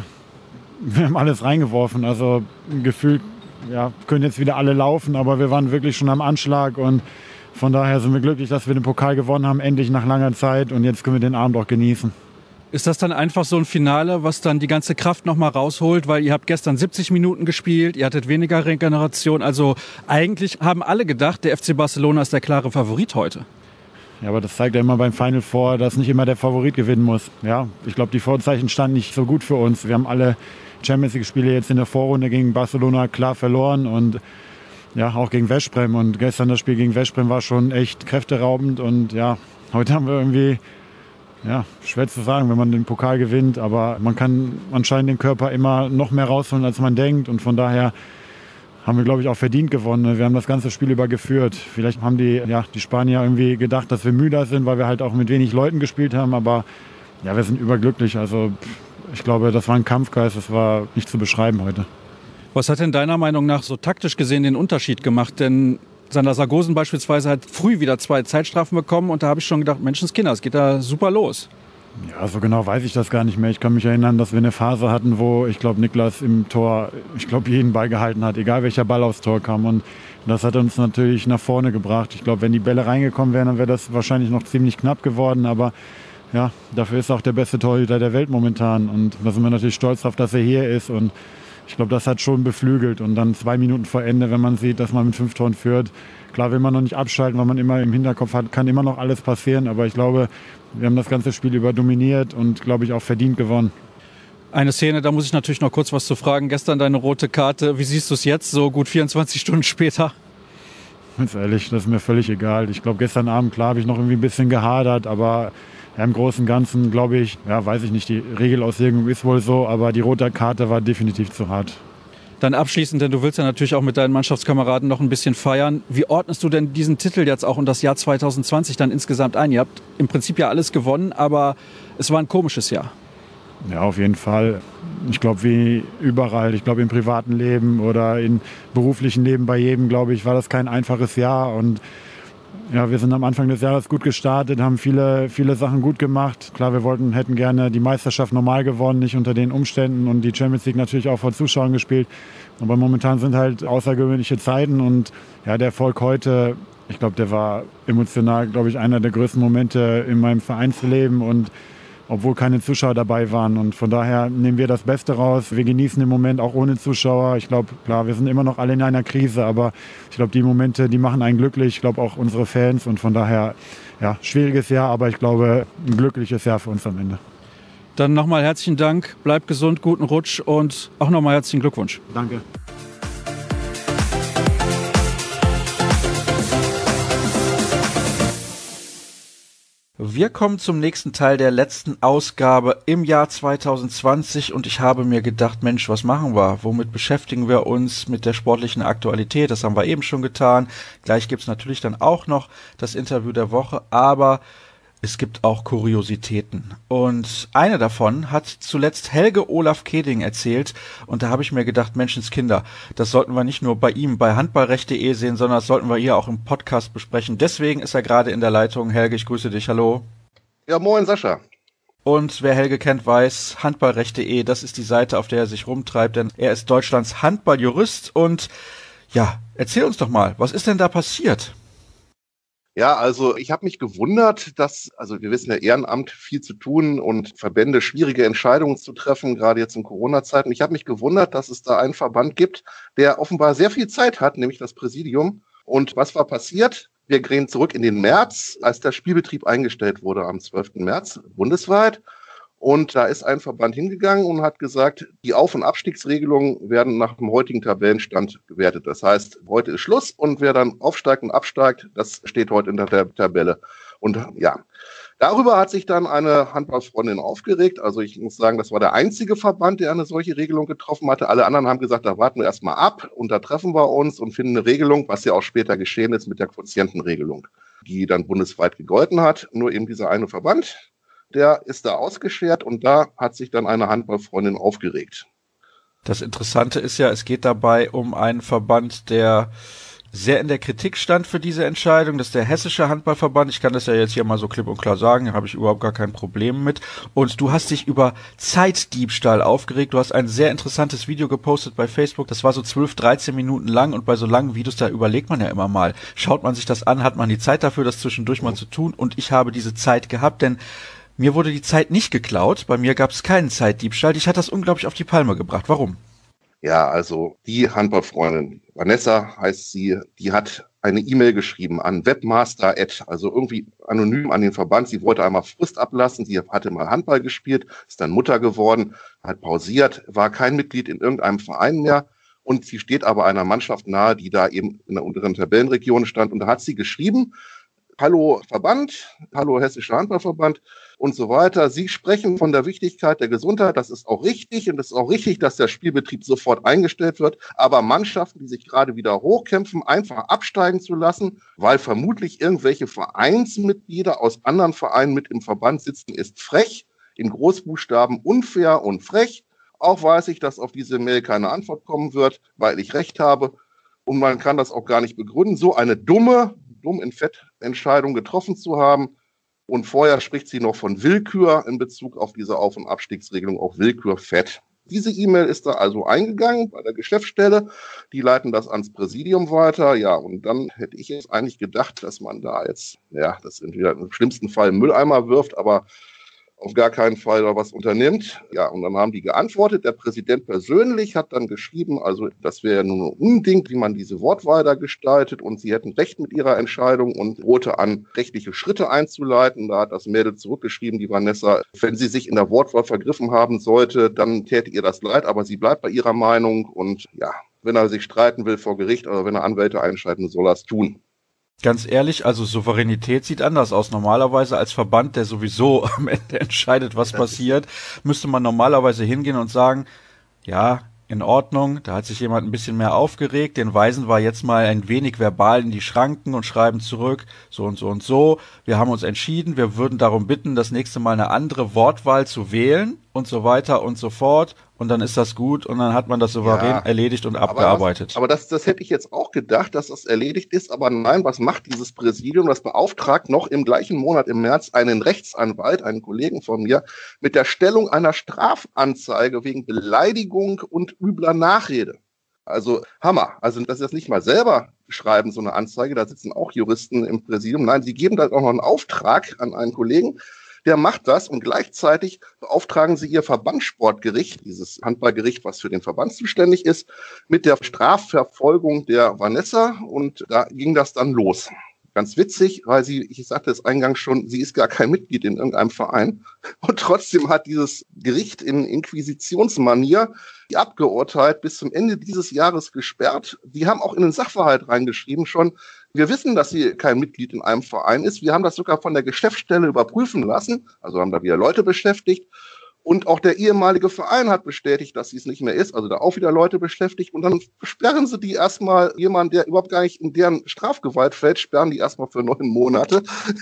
wir haben alles reingeworfen. Also gefühlt ja, können jetzt wieder alle laufen, aber wir waren wirklich schon am Anschlag. Und von daher sind wir glücklich, dass wir den Pokal gewonnen haben, endlich nach langer Zeit. Und jetzt können wir den Abend auch genießen. Ist das dann einfach so ein Finale, was dann die ganze Kraft nochmal rausholt? Weil ihr habt gestern siebzig Minuten gespielt, ihr hattet weniger Regeneration. Also eigentlich haben alle gedacht, der F C Barcelona ist der klare Favorit heute. Ja, aber das zeigt ja immer beim Final Four, dass nicht immer der Favorit gewinnen muss. Ja, ich glaube, die Vorzeichen standen nicht so gut für uns. Wir haben alle Champions League-Spiele jetzt in der Vorrunde gegen Barcelona klar verloren und ja, auch gegen Veszprém. Und gestern das Spiel gegen Veszprém war schon echt kräfteraubend. Und ja, heute haben wir irgendwie... Ja, schwer zu sagen, wenn man den Pokal gewinnt, aber man kann anscheinend den Körper immer noch mehr rausholen, als man denkt und von daher haben wir, glaube ich, auch verdient gewonnen. Wir haben das ganze Spiel über geführt. Vielleicht haben die, ja, die Spanier irgendwie gedacht, dass wir müder sind, weil wir halt auch mit wenig Leuten gespielt haben, aber ja, wir sind überglücklich. Also ich glaube, das war ein Kampfgeist, das war nicht zu beschreiben heute. Was hat denn deiner Meinung nach so taktisch gesehen den Unterschied gemacht? Denn Sander Sargosen beispielsweise hat früh wieder zwei Zeitstrafen bekommen und da habe ich schon gedacht, Menschenskinder, es geht da super los. Ja, so genau weiß ich das gar nicht mehr. Ich kann mich erinnern, dass wir eine Phase hatten, wo ich glaube, Niklas im Tor, ich glaube, jeden Ball gehalten hat, egal welcher Ball aufs Tor kam. Und das hat uns natürlich nach vorne gebracht. Ich glaube, wenn die Bälle reingekommen wären, dann wäre das wahrscheinlich noch ziemlich knapp geworden. Aber ja, dafür ist er auch der beste Torhüter der Welt momentan. Und da sind wir natürlich stolz drauf, dass er hier ist. Und ich glaube, das hat schon beflügelt. Und dann zwei Minuten vor Ende, wenn man sieht, dass man mit fünf Toren führt. Klar will man noch nicht abschalten, weil man immer im Hinterkopf hat, kann immer noch alles passieren. Aber ich glaube, wir haben das ganze Spiel über dominiert und, glaube ich, auch verdient gewonnen. Eine Szene, da muss ich natürlich noch kurz was zu fragen. Gestern deine rote Karte. Wie siehst du es jetzt, so gut vierundzwanzig Stunden später? Ganz ehrlich, das ist mir völlig egal. Ich glaube, gestern Abend, klar, habe ich noch irgendwie ein bisschen gehadert. Aber ja, im Großen und Ganzen, glaube ich, ja, weiß ich nicht, die Regelauslegung ist wohl so. Aber die rote Karte war definitiv zu hart. Dann abschließend, denn du willst ja natürlich auch mit deinen Mannschaftskameraden noch ein bisschen feiern. Wie ordnest du denn diesen Titel jetzt auch und das Jahr zwanzig zwanzig dann insgesamt ein? Ihr habt im Prinzip ja alles gewonnen, aber es war ein komisches Jahr. Ja, auf jeden Fall. Ich glaube, wie überall, ich glaube im privaten Leben oder im beruflichen Leben bei jedem, glaube ich, war das kein einfaches Jahr. Und ja, wir sind am Anfang des Jahres gut gestartet, haben viele, viele Sachen gut gemacht. Klar, wir wollten, hätten gerne die Meisterschaft normal gewonnen, nicht unter den Umständen und die Champions League natürlich auch vor Zuschauern gespielt. Aber momentan sind halt außergewöhnliche Zeiten und ja, der Erfolg heute, ich glaube, der war emotional, glaube ich, einer der größten Momente in meinem Vereinsleben und obwohl keine Zuschauer dabei waren. Und von daher nehmen wir das Beste raus. Wir genießen den Moment auch ohne Zuschauer. Ich glaube, klar, wir sind immer noch alle in einer Krise, aber ich glaube, die Momente, die machen einen glücklich. Ich glaube auch unsere Fans und von daher, ja, schwieriges Jahr, aber ich glaube, ein glückliches Jahr für uns am Ende. Dann nochmal herzlichen Dank, bleib gesund, guten Rutsch und auch nochmal herzlichen Glückwunsch. Danke. Wir kommen zum nächsten Teil der letzten Ausgabe im Jahr zwanzig zwanzig und ich habe mir gedacht, Mensch, was machen wir? Womit beschäftigen wir uns mit der sportlichen Aktualität? Das haben wir eben schon getan. Gleich gibt's natürlich dann auch noch das Interview der Woche, aber Es gibt auch Kuriositäten. Und eine davon hat zuletzt Helge Olaf Keding erzählt. Und da habe ich mir gedacht, Menschenskinder, das sollten wir nicht nur bei ihm bei handballrecht punkt de sehen, sondern das sollten wir hier auch im Podcast besprechen. Deswegen ist er gerade in der Leitung. Helge, ich grüße dich. Hallo. Ja, moin Sascha. Und wer Helge kennt, weiß, handballrecht punkt de, das ist die Seite, auf der er sich rumtreibt, denn er ist Deutschlands Handballjurist. Und ja, erzähl uns doch mal, was ist denn da passiert? Ja, also ich habe mich gewundert, dass, also wir wissen ja, Ehrenamt viel zu tun und Verbände schwierige Entscheidungen zu treffen, gerade jetzt in Corona-Zeiten. Ich habe mich gewundert, dass es da einen Verband gibt, der offenbar sehr viel Zeit hat, nämlich das Präsidium. Und was war passiert? Wir gehen zurück in den März, als der Spielbetrieb eingestellt wurde am zwölften März bundesweit. Und da ist ein Verband hingegangen und hat gesagt, die Auf- und Abstiegsregelungen werden nach dem heutigen Tabellenstand gewertet. Das heißt, heute ist Schluss und wer dann aufsteigt und absteigt, das steht heute in der Tabelle. Und ja, darüber hat sich dann eine Handballfreundin aufgeregt. Also ich muss sagen, das war der einzige Verband, der eine solche Regelung getroffen hatte. Alle anderen haben gesagt, da warten wir erstmal ab und da treffen wir uns und finden eine Regelung, was ja auch später geschehen ist mit der Quotientenregelung, die dann bundesweit gegolten hat. Nur eben dieser eine Verband, der ist da ausgeschert und da hat sich dann eine Handballfreundin aufgeregt. Das Interessante ist ja, es geht dabei um einen Verband, der sehr in der Kritik stand für diese Entscheidung. Das ist der Hessische Handballverband. Ich kann das ja jetzt hier mal so klipp und klar sagen, da habe ich überhaupt gar kein Problem mit. Und du hast dich über Zeitdiebstahl aufgeregt. Du hast ein sehr interessantes Video gepostet bei Facebook. Das war so zwölf, dreizehn Minuten lang und bei so langen Videos, da überlegt man ja immer mal. Schaut man sich das an, hat man die Zeit dafür, das zwischendurch mal zu tun? Und ich habe diese Zeit gehabt, denn mir wurde die Zeit nicht geklaut. Bei mir gab es keinen Zeitdiebstahl. Dich hat das unglaublich auf die Palme gebracht. Warum? Ja, also die Handballfreundin, Vanessa heißt sie, die hat eine E-Mail geschrieben an Webmaster, also irgendwie anonym an den Verband. Sie wollte einmal Frist ablassen. Sie hatte mal Handball gespielt, ist dann Mutter geworden, hat pausiert, war kein Mitglied in irgendeinem Verein mehr. Und sie steht aber einer Mannschaft nahe, die da eben in der unteren Tabellenregion stand. Und da hat sie geschrieben, hallo Verband, hallo Hessischer Handballverband und so weiter. Sie sprechen von der Wichtigkeit der Gesundheit. Das ist auch richtig und es ist auch richtig, dass der Spielbetrieb sofort eingestellt wird. Aber Mannschaften, die sich gerade wieder hochkämpfen, einfach absteigen zu lassen, weil vermutlich irgendwelche Vereinsmitglieder aus anderen Vereinen mit im Verband sitzen, ist frech, in Großbuchstaben unfair und frech. Auch weiß ich, dass auf diese Mail keine Antwort kommen wird, weil ich recht habe. Und man kann das auch gar nicht begründen. So eine dumme, dumm in Fett Entscheidung getroffen zu haben. Und vorher spricht sie noch von Willkür in Bezug auf diese Auf- und Abstiegsregelung, auch Willkür fett. Diese E-Mail ist da also eingegangen bei der Geschäftsstelle. Die leiten das ans Präsidium weiter. Ja, und dann hätte ich jetzt eigentlich gedacht, dass man da jetzt, ja, das entweder im schlimmsten Fall im Mülleimer wirft, aber auf gar keinen Fall da was unternimmt. Ja, und dann haben die geantwortet. Der Präsident persönlich hat dann geschrieben, also das wäre ja nur ein Unding, wie man diese Wortwahl da gestaltet und sie hätten recht mit ihrer Entscheidung und drohte an, rechtliche Schritte einzuleiten. Da hat das Mädel zurückgeschrieben, die Vanessa, wenn sie sich in der Wortwahl vergriffen haben sollte, dann täte ihr das leid, aber sie bleibt bei ihrer Meinung und ja, wenn er sich streiten will vor Gericht oder wenn er Anwälte einschalten, soll er es tun. Ganz ehrlich, also Souveränität sieht anders aus. Normalerweise als Verband, der sowieso am Ende entscheidet, was passiert, müsste man normalerweise hingehen und sagen, ja, in Ordnung, da hat sich jemand ein bisschen mehr aufgeregt, den weisen wir jetzt mal ein wenig verbal in die Schranken und schreiben zurück, so und so und so. Wir haben uns entschieden, wir würden darum bitten, das nächste Mal eine andere Wortwahl zu wählen und so weiter und so fort. Und dann ist das gut und dann hat man das souverän ja, erledigt und abgearbeitet. Aber, das, aber das, das hätte ich jetzt auch gedacht, dass das erledigt ist. Aber nein, was macht dieses Präsidium? Das beauftragt noch im gleichen Monat im März einen Rechtsanwalt, einen Kollegen von mir, mit der Stellung einer Strafanzeige wegen Beleidigung und übler Nachrede. Also Hammer. Also dass sie das nicht mal selber schreiben, so eine Anzeige. Da sitzen auch Juristen im Präsidium. Nein, sie geben da auch noch einen Auftrag an einen Kollegen. Der macht das und gleichzeitig beauftragen sie ihr Verbandssportgericht, dieses Handballgericht, was für den Verband zuständig ist, mit der Strafverfolgung der Vanessa und da ging das dann los. Ganz witzig, weil sie, ich sagte es eingangs schon, sie ist gar kein Mitglied in irgendeinem Verein und trotzdem hat dieses Gericht in Inquisitionsmanier die abgeurteilt, bis zum Ende dieses Jahres gesperrt. Die haben auch in den Sachverhalt reingeschrieben schon, wir wissen, dass sie kein Mitglied in einem Verein ist. Wir haben das sogar von der Geschäftsstelle überprüfen lassen, also haben da wieder Leute beschäftigt. Und auch der ehemalige Verein hat bestätigt, dass sie es nicht mehr ist. Also da auch wieder Leute beschäftigt. Und dann sperren sie die erstmal, jemand, der überhaupt gar nicht in deren Strafgewalt fällt, sperren die erstmal für neun Monate.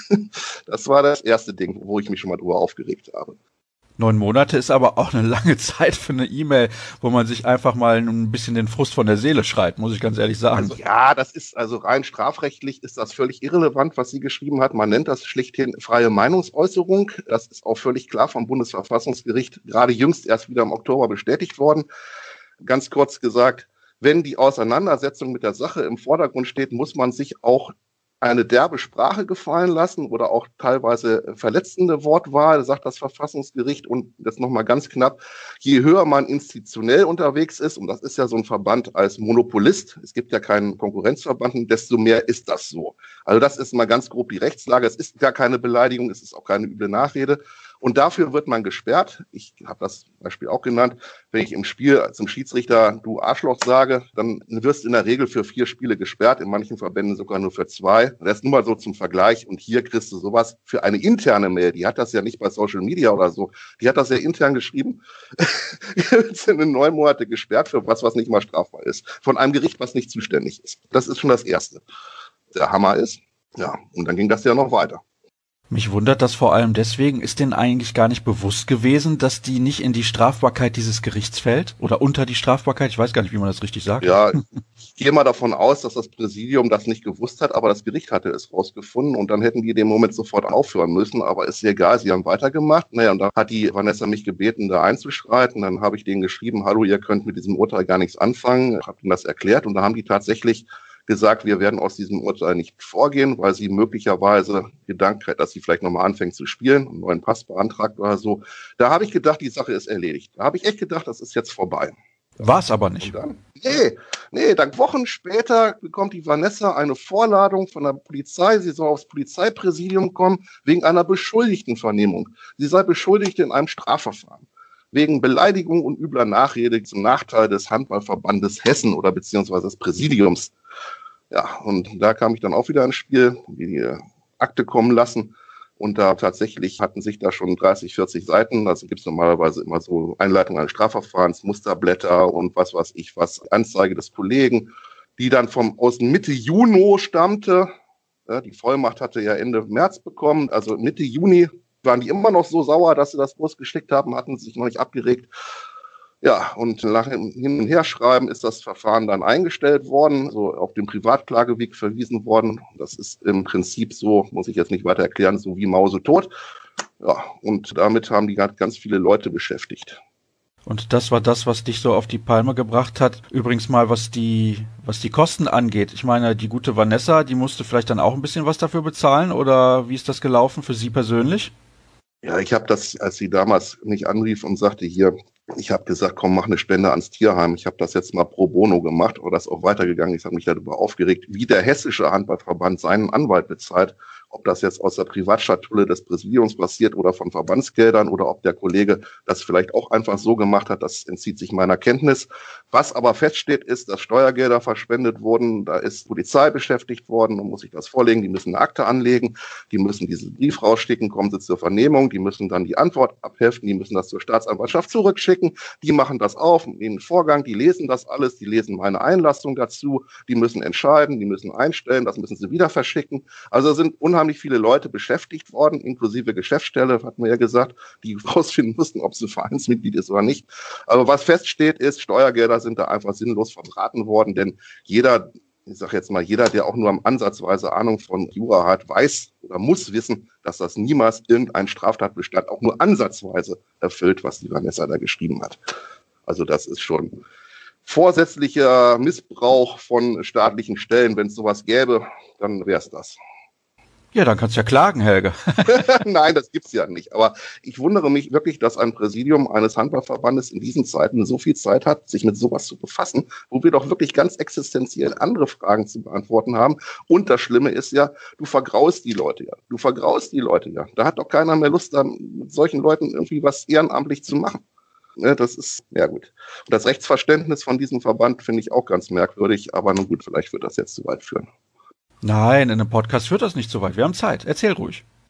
Das war das erste Ding, wo ich mich schon mal drüber aufgeregt habe. Neun Monate ist aber auch eine lange Zeit für eine E-Mail, wo man sich einfach mal ein bisschen den Frust von der Seele schreit, muss ich ganz ehrlich sagen. Also, ja, das ist also rein strafrechtlich ist das völlig irrelevant, was sie geschrieben hat. Man nennt das schlichthin freie Meinungsäußerung. Das ist auch völlig klar vom Bundesverfassungsgericht gerade jüngst erst wieder im Oktober bestätigt worden. Ganz kurz gesagt, wenn die Auseinandersetzung mit der Sache im Vordergrund steht, muss man sich auch eine derbe Sprache gefallen lassen oder auch teilweise verletzende Wortwahl, sagt das Verfassungsgericht. Und das nochmal ganz knapp, je höher man institutionell unterwegs ist, und das ist ja so ein Verband als Monopolist, es gibt ja keinen Konkurrenzverband, desto mehr ist das so. Also das ist mal ganz grob die Rechtslage. Es ist gar keine Beleidigung, es ist auch keine üble Nachrede. Und dafür wird man gesperrt. Ich habe das Beispiel auch genannt. Wenn ich im Spiel zum Schiedsrichter du Arschloch sage, dann wirst du in der Regel für vier Spiele gesperrt, in manchen Verbänden sogar nur für zwei. Das ist nur mal so zum Vergleich. Und hier kriegst du sowas für eine interne Mail. Die hat das ja nicht bei Social Media oder so. Die hat das ja intern geschrieben. sind in neun Monate gesperrt für was, was nicht mal strafbar ist. Von einem Gericht, was nicht zuständig ist. Das ist schon das Erste. Der Hammer ist. Ja, und dann ging das ja noch weiter. Mich wundert das vor allem deswegen, ist denen eigentlich gar nicht bewusst gewesen, dass die nicht in die Strafbarkeit dieses Gerichts fällt? Oder unter die Strafbarkeit? Ich weiß gar nicht, wie man das richtig sagt. Ja, ich gehe mal davon aus, dass das Präsidium das nicht gewusst hat, aber das Gericht hatte es rausgefunden und dann hätten die in dem Moment sofort aufhören müssen, aber ist ja egal, sie haben weitergemacht. Naja, und dann hat die Vanessa mich gebeten, da einzuschreiten. Dann habe ich denen geschrieben, hallo, ihr könnt mit diesem Urteil gar nichts anfangen. Ich habe ihnen das erklärt und da haben die tatsächlich gesagt, wir werden aus diesem Urteil nicht vorgehen, weil sie möglicherweise Gedanken hat, dass sie vielleicht nochmal anfängt zu spielen, einen neuen Pass beantragt oder so. Da habe ich gedacht, die Sache ist erledigt. Da habe ich echt gedacht, das ist jetzt vorbei. War es aber nicht. Dann, nee, nee, dann Wochen später bekommt die Vanessa eine Vorladung von der Polizei. Sie soll aufs Polizeipräsidium kommen wegen einer Beschuldigtenvernehmung. Sie sei beschuldigt in einem Strafverfahren. Wegen Beleidigung und übler Nachrede zum Nachteil des Handballverbandes Hessen oder beziehungsweise des Präsidiums. Ja, und da kam ich dann auch wieder ins Spiel, die Akte kommen lassen. Und da tatsächlich hatten sich da schon dreißig, vierzig Seiten. Also gibt es normalerweise immer so Einleitung eines Strafverfahrens, Musterblätter und was weiß ich was, Anzeige des Kollegen, die dann vom aus Mitte Juni stammte. Ja, die Vollmacht hatte ja Ende März bekommen, also Mitte Juni waren die immer noch so sauer, dass sie das Post geschickt haben, hatten sich noch nicht abgeregt. Ja, und nach hin und her schreiben ist das Verfahren dann eingestellt worden, so auf den Privatklageweg verwiesen worden. Das ist im Prinzip so, muss ich jetzt nicht weiter erklären, so wie Mausetot. Ja, und damit haben die ganz viele Leute beschäftigt. Und das war das, was dich so auf die Palme gebracht hat. Übrigens mal, was die, was die Kosten angeht. Ich meine, die gute Vanessa, die musste vielleicht dann auch ein bisschen was dafür bezahlen, oder wie ist das gelaufen für sie persönlich? Ja, ich habe das, als sie damals mich anrief und sagte, hier, ich habe gesagt, komm, mach eine Spende ans Tierheim. Ich habe das jetzt mal pro bono gemacht, aber das ist auch weitergegangen. Ich habe mich darüber aufgeregt, wie der hessische Handballverband seinen Anwalt bezahlt. Ob das jetzt aus der Privatschatulle des Präsidiums passiert oder von Verbandsgeldern oder ob der Kollege das vielleicht auch einfach so gemacht hat, das entzieht sich meiner Kenntnis. Was aber feststeht, ist, dass Steuergelder verspendet wurden. Da ist Polizei beschäftigt worden und muss sich das vorlegen. Die müssen eine Akte anlegen, die müssen diesen Brief rausschicken, kommen sie zur Vernehmung, die müssen dann die Antwort abheften, die müssen das zur Staatsanwaltschaft zurückschicken. Die machen das auf, den Vorgang, die lesen das alles, die lesen meine Einlassung dazu, die müssen entscheiden, die müssen einstellen, das müssen sie wieder verschicken. Also sind unheimlich viele Leute beschäftigt worden, inklusive Geschäftsstelle, hat man ja gesagt, die rausfinden mussten, ob sie Vereinsmitglied ist oder nicht. Aber was feststeht ist, Steuergelder sind da einfach sinnlos verbraten worden, denn jeder, ich sage jetzt mal, jeder, der auch nur am ansatzweise Ahnung von Jura hat, weiß oder muss wissen, dass das niemals irgendein Straftatbestand auch nur ansatzweise erfüllt, was die Vanessa da geschrieben hat. Also das ist schon vorsätzlicher Missbrauch von staatlichen Stellen. Wenn es sowas gäbe, dann wäre es das. Ja, dann kannst du ja klagen, Helge. Nein, das gibt's ja nicht. Aber ich wundere mich wirklich, dass ein Präsidium eines Handballverbandes in diesen Zeiten so viel Zeit hat, sich mit sowas zu befassen, wo wir doch wirklich ganz existenziell andere Fragen zu beantworten haben. Und das Schlimme ist ja, du vergraust die Leute ja. Du vergraust die Leute ja. Da hat doch keiner mehr Lust, da mit solchen Leuten irgendwie was ehrenamtlich zu machen. Ja, das ist, ja gut. Und das Rechtsverständnis von diesem Verband finde ich auch ganz merkwürdig. Aber nun gut, vielleicht wird das jetzt zu weit führen. Nein, in einem Podcast führt das nicht so weit. Wir haben Zeit. Erzähl ruhig.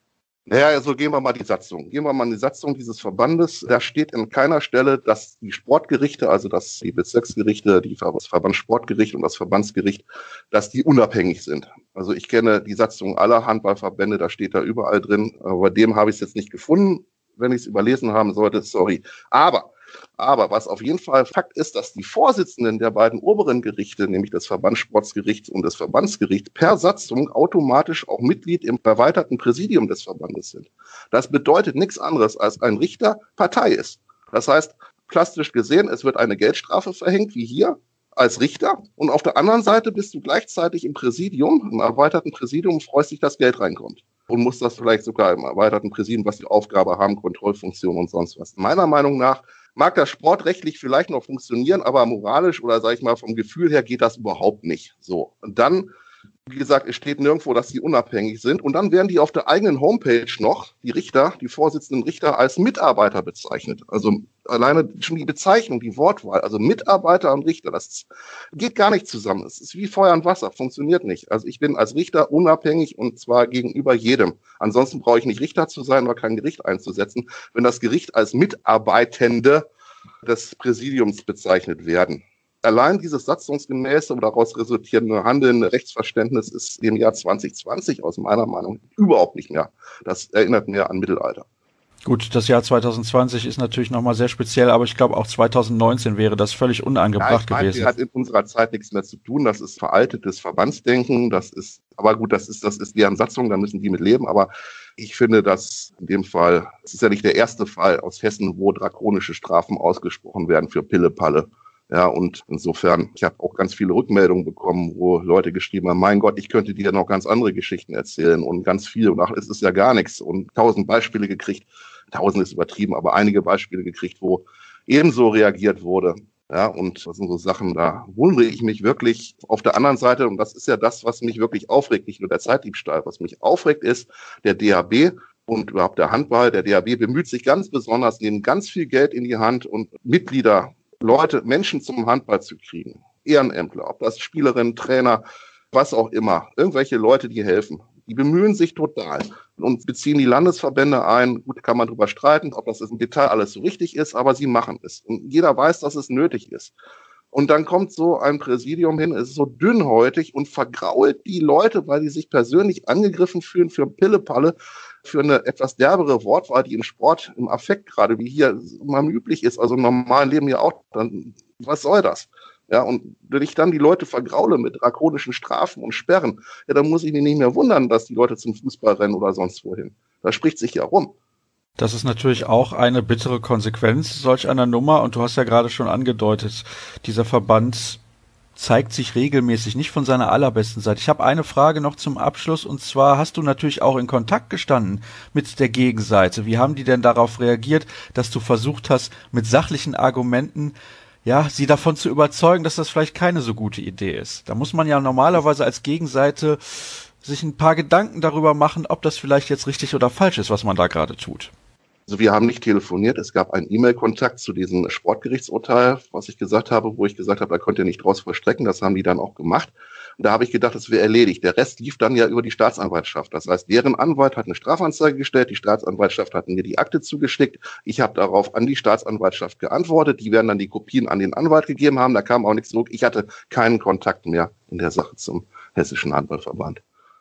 Naja, also gehen wir mal die Satzung. Gehen wir mal in die Satzung dieses Verbandes. Da steht an keiner Stelle, dass die Sportgerichte, also dass die Bezirksgerichte, die das Verbandssportgericht und das Verbandsgericht, dass die unabhängig sind. Also ich kenne die Satzung aller Handballverbände, da steht da überall drin. Aber bei dem habe ich es jetzt nicht gefunden. Wenn ich es überlesen haben sollte, sorry. Aber Aber was auf jeden Fall Fakt ist, dass die Vorsitzenden der beiden oberen Gerichte, nämlich des Verbandssportgerichts und des Verbandsgerichts, per Satzung automatisch auch Mitglied im erweiterten Präsidium des Verbandes sind. Das bedeutet nichts anderes, als ein Richter Partei ist. Das heißt, plastisch gesehen, es wird eine Geldstrafe verhängt, wie hier, als Richter. Und auf der anderen Seite bist du gleichzeitig im Präsidium, im erweiterten Präsidium, freust dich, dass Geld reinkommt. Und musst das vielleicht sogar im erweiterten Präsidium, was die Aufgabe haben, Kontrollfunktion und sonst was. Meiner Meinung nach mag das sportrechtlich vielleicht noch funktionieren, aber moralisch oder sage ich mal vom Gefühl her geht das überhaupt nicht. So. Und dann, wie gesagt, es steht nirgendwo, dass sie unabhängig sind. Und dann werden die auf der eigenen Homepage noch, die Richter, die vorsitzenden Richter, als Mitarbeiter bezeichnet. Also alleine schon die Bezeichnung, die Wortwahl, also Mitarbeiter und Richter, das ist, geht gar nicht zusammen. Es ist wie Feuer und Wasser, funktioniert nicht. Also ich bin als Richter unabhängig und zwar gegenüber jedem. Ansonsten brauche ich nicht Richter zu sein oder kein Gericht einzusetzen, wenn das Gericht als Mitarbeitende des Präsidiums bezeichnet werden. Allein dieses satzungsgemäße und daraus resultierende handelnde Rechtsverständnis ist im Jahr zwanzig zwanzig aus meiner Meinung überhaupt nicht mehr. Das erinnert mehr an Mittelalter. Gut, das Jahr zwanzig zwanzig ist natürlich nochmal sehr speziell, aber ich glaube auch zwanzig neunzehn wäre das völlig unangebracht ja, ich gewesen. Das hat in unserer Zeit nichts mehr zu tun. Das ist veraltetes Verbandsdenken. Das ist, aber gut, das ist, das ist deren Satzung, da müssen die mit leben. Aber ich finde, dass in dem Fall, es ist ja nicht der erste Fall aus Hessen, wo drakonische Strafen ausgesprochen werden für Pille-Palle. Ja, und insofern, ich habe auch ganz viele Rückmeldungen bekommen, wo Leute geschrieben haben, mein Gott, ich könnte dir noch ganz andere Geschichten erzählen und ganz viel. Und ach, es ist ja gar nichts. Und tausend Beispiele gekriegt. Tausend ist übertrieben, aber einige Beispiele gekriegt, wo ebenso reagiert wurde. Ja, und das sind so Sachen, da wundere ich mich wirklich. Auf der anderen Seite, und das ist ja das, was mich wirklich aufregt, nicht nur der Zeitdiebstahl, was mich aufregt, ist der D H B und überhaupt der Handball. Der D H B bemüht sich ganz besonders, nehmen ganz viel Geld in die Hand und Mitglieder, Leute, Menschen zum Handball zu kriegen. Ehrenämtler, ob das Spielerinnen, Trainer, was auch immer. Irgendwelche Leute, die helfen. Die bemühen sich total und beziehen die Landesverbände ein. Gut, kann man drüber streiten, ob das im Detail alles so richtig ist, aber sie machen es. Und jeder weiß, dass es nötig ist. Und dann kommt so ein Präsidium hin, es ist so dünnhäutig und vergrault die Leute, weil die sich persönlich angegriffen fühlen für Pille-Palle, für eine etwas derbere Wortwahl, die im Sport, im Affekt gerade, wie hier immer üblich ist, also im normalen Leben ja auch, dann, was soll das? Ja, und wenn ich dann die Leute vergraule mit drakonischen Strafen und Sperren, ja, dann muss ich mich nicht mehr wundern, dass die Leute zum Fußball rennen oder sonst wohin. Da spricht sich ja rum. Das ist natürlich auch eine bittere Konsequenz solch einer Nummer. Und du hast ja gerade schon angedeutet, dieser Verband zeigt sich regelmäßig nicht von seiner allerbesten Seite. Ich habe eine Frage noch zum Abschluss, und zwar hast du natürlich auch in Kontakt gestanden mit der Gegenseite. Wie haben die denn darauf reagiert, dass du versucht hast, mit sachlichen Argumenten ja, sie davon zu überzeugen, dass das vielleicht keine so gute Idee ist? Da muss man ja normalerweise als Gegenseite sich ein paar Gedanken darüber machen, ob das vielleicht jetzt richtig oder falsch ist, was man da gerade tut. Also wir haben nicht telefoniert, es gab einen E-Mail-Kontakt zu diesem Sportgerichtsurteil, was ich gesagt habe, wo ich gesagt habe, da könnt ihr nicht draus vollstrecken, das haben die dann auch gemacht. Und da habe ich gedacht, das wäre erledigt. Der Rest lief dann ja über die Staatsanwaltschaft. Das heißt, deren Anwalt hat eine Strafanzeige gestellt, die Staatsanwaltschaft hat mir die Akte zugeschickt. Ich habe darauf an die Staatsanwaltschaft geantwortet. Die werden dann die Kopien an den Anwalt gegeben haben. Da kam auch nichts zurück. Ich hatte keinen Kontakt mehr in der Sache zum Hessischen Handballverband.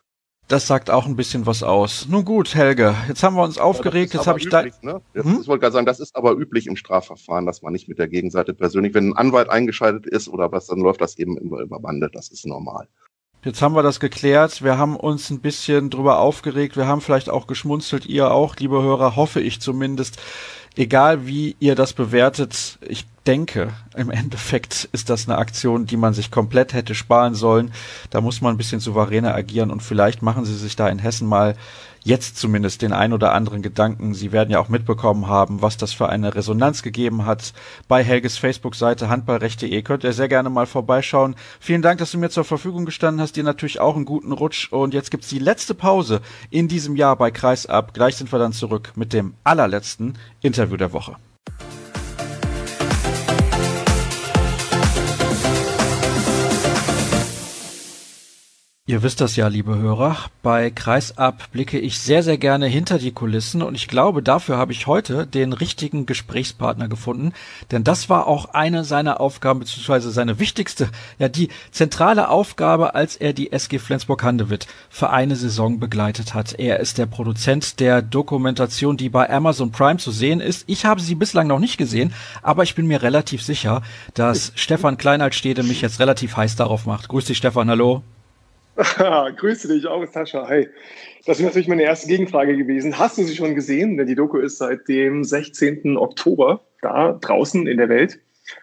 Das sagt auch ein bisschen was aus. Nun gut, Helge, jetzt haben wir uns aufgeregt, ja, jetzt habe ich üblich, da... Ne? Das, hm? Ich wollte gerade sagen, das ist aber üblich im Strafverfahren, dass man nicht mit der Gegenseite persönlich, wenn ein Anwalt eingeschaltet ist oder was, dann läuft das eben immer über Bande, das ist normal. Jetzt haben wir das geklärt, wir haben uns ein bisschen drüber aufgeregt, wir haben vielleicht auch geschmunzelt, ihr auch, liebe Hörer, hoffe ich zumindest. Egal wie ihr das bewertet, ich denke, im Endeffekt ist das eine Aktion, die man sich komplett hätte sparen sollen. Da muss man ein bisschen souveräner agieren und vielleicht machen sie sich da in Hessen mal jetzt zumindest den ein oder anderen Gedanken. Sie werden ja auch mitbekommen haben, was das für eine Resonanz gegeben hat. Bei Helges Facebook-Seite handballrecht punkt de könnt ihr sehr gerne mal vorbeischauen. Vielen Dank, dass du mir zur Verfügung gestanden hast. Dir natürlich auch einen guten Rutsch. Und jetzt gibt's die letzte Pause in diesem Jahr bei Kreisab. Gleich sind wir dann zurück mit dem allerletzten Interview der Woche. Ihr wisst das ja, liebe Hörer, bei Kreisab blicke ich sehr, sehr gerne hinter die Kulissen und ich glaube, dafür habe ich heute den richtigen Gesprächspartner gefunden, denn das war auch eine seiner Aufgaben, beziehungsweise seine wichtigste, ja die zentrale Aufgabe, als er die S G Flensburg-Handewitt für eine Saison begleitet hat. Er ist der Produzent der Dokumentation, die bei Amazon Prime zu sehen ist. Ich habe sie bislang noch nicht gesehen, aber ich bin mir relativ sicher, dass Stefan Kleinaltstede mich jetzt relativ heiß darauf macht. Grüß dich, Stefan, hallo. Grüße dich auch, Sascha. Hey, das ist natürlich meine erste Gegenfrage gewesen. Hast du sie schon gesehen? Denn die Doku ist seit dem sechzehnten Oktober da draußen in der Welt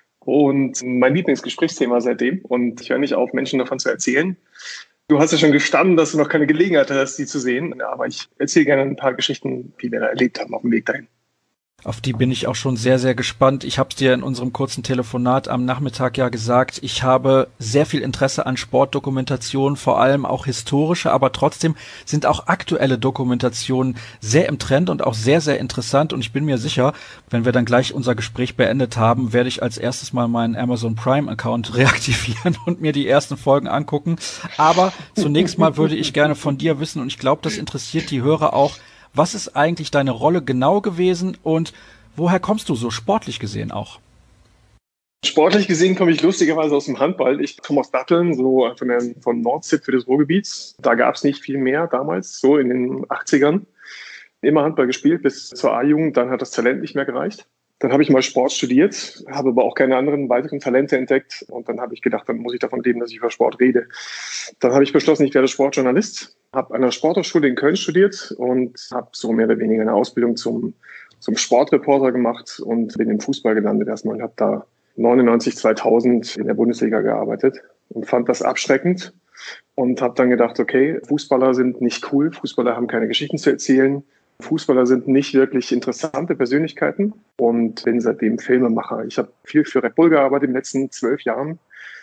und mein Lieblingsgesprächsthema seitdem. Und ich höre nicht auf, Menschen davon zu erzählen. Du hast ja schon gestanden, dass du noch keine Gelegenheit hast, sie zu sehen. Aber ich erzähle gerne ein paar Geschichten, die wir da erlebt haben auf dem Weg dahin. Auf die bin ich auch schon sehr, sehr gespannt. Ich habe es dir in unserem kurzen Telefonat am Nachmittag ja gesagt. Ich habe sehr viel Interesse an Sportdokumentationen, vor allem auch historische, aber trotzdem sind auch aktuelle Dokumentationen sehr im Trend und auch sehr, sehr interessant. Und ich bin mir sicher, wenn wir dann gleich unser Gespräch beendet haben, werde ich als erstes mal meinen Amazon Prime-Account reaktivieren und mir die ersten Folgen angucken. Aber zunächst mal würde ich gerne von dir wissen, und ich glaube, das interessiert die Hörer auch, was ist eigentlich deine Rolle genau gewesen und woher kommst du so sportlich gesehen auch? Sportlich gesehen komme ich lustigerweise aus dem Handball. Ich komme aus Datteln, so von, der, von Nord-Zip für das Ruhrgebiet. Da gab es nicht viel mehr damals, so in den achtzigern. Immer Handball gespielt bis zur A-Jugend, dann hat das Talent nicht mehr gereicht. Dann habe ich mal Sport studiert, habe aber auch keine anderen weiteren Talente entdeckt. Und dann habe ich gedacht, dann muss ich davon leben, dass ich über Sport rede. Dann habe ich beschlossen, ich werde Sportjournalist, habe an der Sporthochschule in Köln studiert und habe so mehr oder weniger eine Ausbildung zum, zum Sportreporter gemacht und bin im Fußball gelandet erstmal und habe da neunundneunzig, zweitausend in der Bundesliga gearbeitet und fand das abschreckend und habe dann gedacht, okay, Fußballer sind nicht cool, Fußballer haben keine Geschichten zu erzählen. Fußballer sind nicht wirklich interessante Persönlichkeiten und bin seitdem Filmemacher. Ich habe viel für Red Bull gearbeitet in den letzten zwölf Jahren.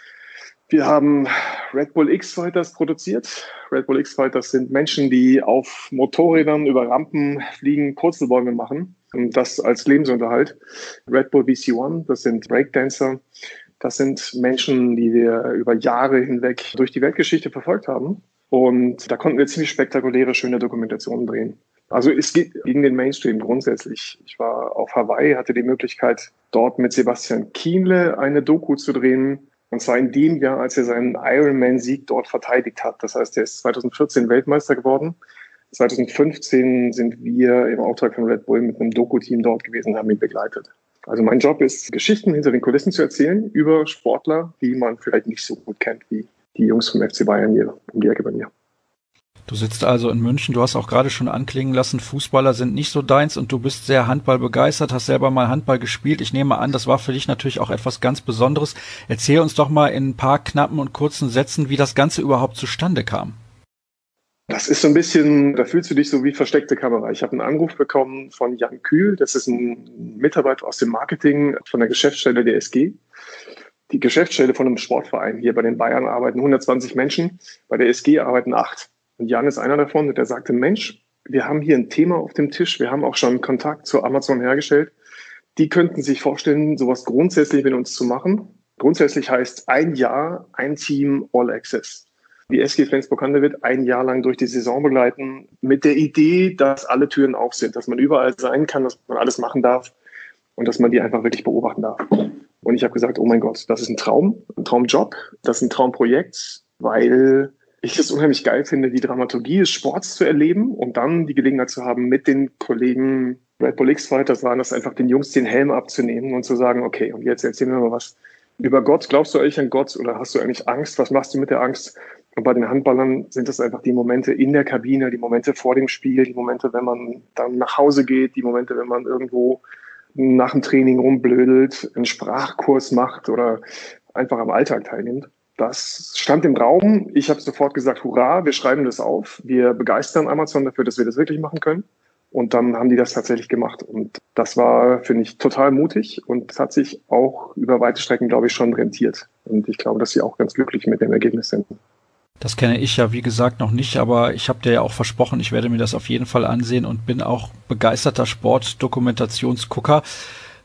Wir haben Red Bull X-Fighters produziert. Red Bull X-Fighters sind Menschen, die auf Motorrädern über Rampen fliegen, Purzelbäume machen. Und das als Lebensunterhalt. Red Bull V C eins, das sind Breakdancer. Das sind Menschen, die wir über Jahre hinweg durch die Weltgeschichte verfolgt haben. Und da konnten wir ziemlich spektakuläre, schöne Dokumentationen drehen. Also es geht gegen den Mainstream grundsätzlich. Ich war auf Hawaii, hatte die Möglichkeit, dort mit Sebastian Kienle eine Doku zu drehen. Und zwar in dem Jahr, als er seinen Ironman-Sieg dort verteidigt hat. Das heißt, er ist zweitausendvierzehn Weltmeister geworden. zweitausendfünfzehn sind wir im Auftrag von Red Bull mit einem Doku-Team dort gewesen und haben ihn begleitet. Also mein Job ist, Geschichten hinter den Kulissen zu erzählen über Sportler, die man vielleicht nicht so gut kennt wie die Jungs vom F C Bayern hier um die Ecke bei mir. Du sitzt also in München, du hast auch gerade schon anklingen lassen, Fußballer sind nicht so deins und du bist sehr Handball begeistert, hast selber mal Handball gespielt. Ich nehme an, das war für dich natürlich auch etwas ganz Besonderes. Erzähl uns doch mal in ein paar knappen und kurzen Sätzen, wie das Ganze überhaupt zustande kam. Das ist so ein bisschen, da fühlst du dich so wie versteckte Kamera. Ich habe einen Anruf bekommen von Jan Kühl, das ist ein Mitarbeiter aus dem Marketing von der Geschäftsstelle der S G. Die Geschäftsstelle von einem Sportverein. Hier bei den Bayern arbeiten hundertzwanzig Menschen, bei der S G arbeiten acht. Und Jan ist einer davon, der sagte, Mensch, wir haben hier ein Thema auf dem Tisch, wir haben auch schon Kontakt zu Amazon hergestellt. Die könnten sich vorstellen, sowas grundsätzlich mit uns zu machen. Grundsätzlich heißt ein Jahr, ein Team, All Access. Die S G Flensburg-Handewitt ein Jahr lang durch die Saison begleiten, mit der Idee, dass alle Türen auf sind, dass man überall sein kann, dass man alles machen darf und dass man die einfach wirklich beobachten darf. Und ich habe gesagt, oh mein Gott, das ist ein Traum, ein Traumjob, das ist ein Traumprojekt, weil ich es unheimlich geil finde, die Dramaturgie des Sports zu erleben und dann die Gelegenheit zu haben, mit den Kollegen Red Bull X-Fighters waren das einfach den Jungs den Helm abzunehmen und zu sagen, okay, und jetzt erzählen wir mal was über Gott. Glaubst du eigentlich an Gott oder hast du eigentlich Angst? Was machst du mit der Angst? Und bei den Handballern sind das einfach die Momente in der Kabine, die Momente vor dem Spiel, die Momente, wenn man dann nach Hause geht, die Momente, wenn man irgendwo nach dem Training rumblödelt, einen Sprachkurs macht oder einfach am Alltag teilnimmt. Das stand im Raum. Ich habe sofort gesagt, hurra, wir schreiben das auf. Wir begeistern Amazon dafür, dass wir das wirklich machen können. Und dann haben die das tatsächlich gemacht. Und das war, finde ich, total mutig. Und es hat sich auch über weite Strecken, glaube ich, schon rentiert. Und ich glaube, dass sie auch ganz glücklich mit dem Ergebnis sind. Das kenne ich ja, wie gesagt, noch nicht, aber ich habe dir ja auch versprochen, ich werde mir das auf jeden Fall ansehen und bin auch begeisterter Sportdokumentationsgucker.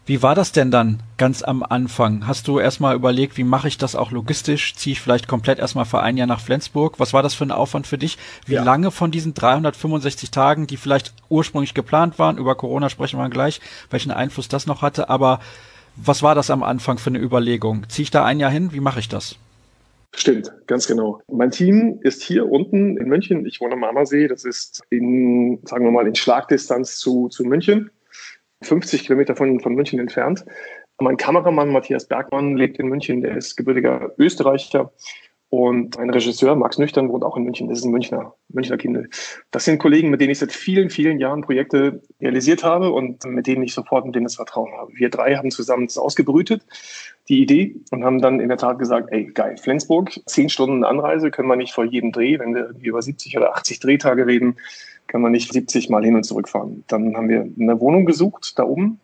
Wie war das denn dann ganz am Anfang? Hast du erstmal überlegt, wie mache ich das auch logistisch? Ziehe ich vielleicht komplett erstmal für ein Jahr nach Flensburg? Was war das für ein Aufwand für dich? Wie ja. lange von diesen dreihundertfünfundsechzig Tagen, die vielleicht ursprünglich geplant waren, über Corona sprechen wir gleich, welchen Einfluss das noch hatte, aber was war das am Anfang für eine Überlegung? Ziehe ich da ein Jahr hin? Wie mache ich das? Stimmt, ganz genau. Mein Team ist hier unten in München. Ich wohne am Ammersee. Das ist in, sagen wir mal, in Schlagdistanz zu, zu München. fünfzig Kilometer von, von München entfernt. Mein Kameramann Matthias Bergmann lebt in München, der ist gebürtiger Österreicher. Und ein Regisseur, Max Nüchtern, wohnt auch in München. Das ist ein Münchner, Münchner Kindl. Das sind Kollegen, mit denen ich seit vielen, vielen Jahren Projekte realisiert habe und mit denen ich sofort mit denen das Vertrauen habe. Wir drei haben zusammen das ausgebrütet, die Idee, und haben dann in der Tat gesagt, ey, geil, Flensburg, zehn Stunden Anreise können wir nicht vor jedem Dreh, wenn wir über siebzig oder achtzig Drehtage reden, kann man nicht siebzig Mal hin und zurück fahren. Dann haben wir eine Wohnung gesucht, da oben,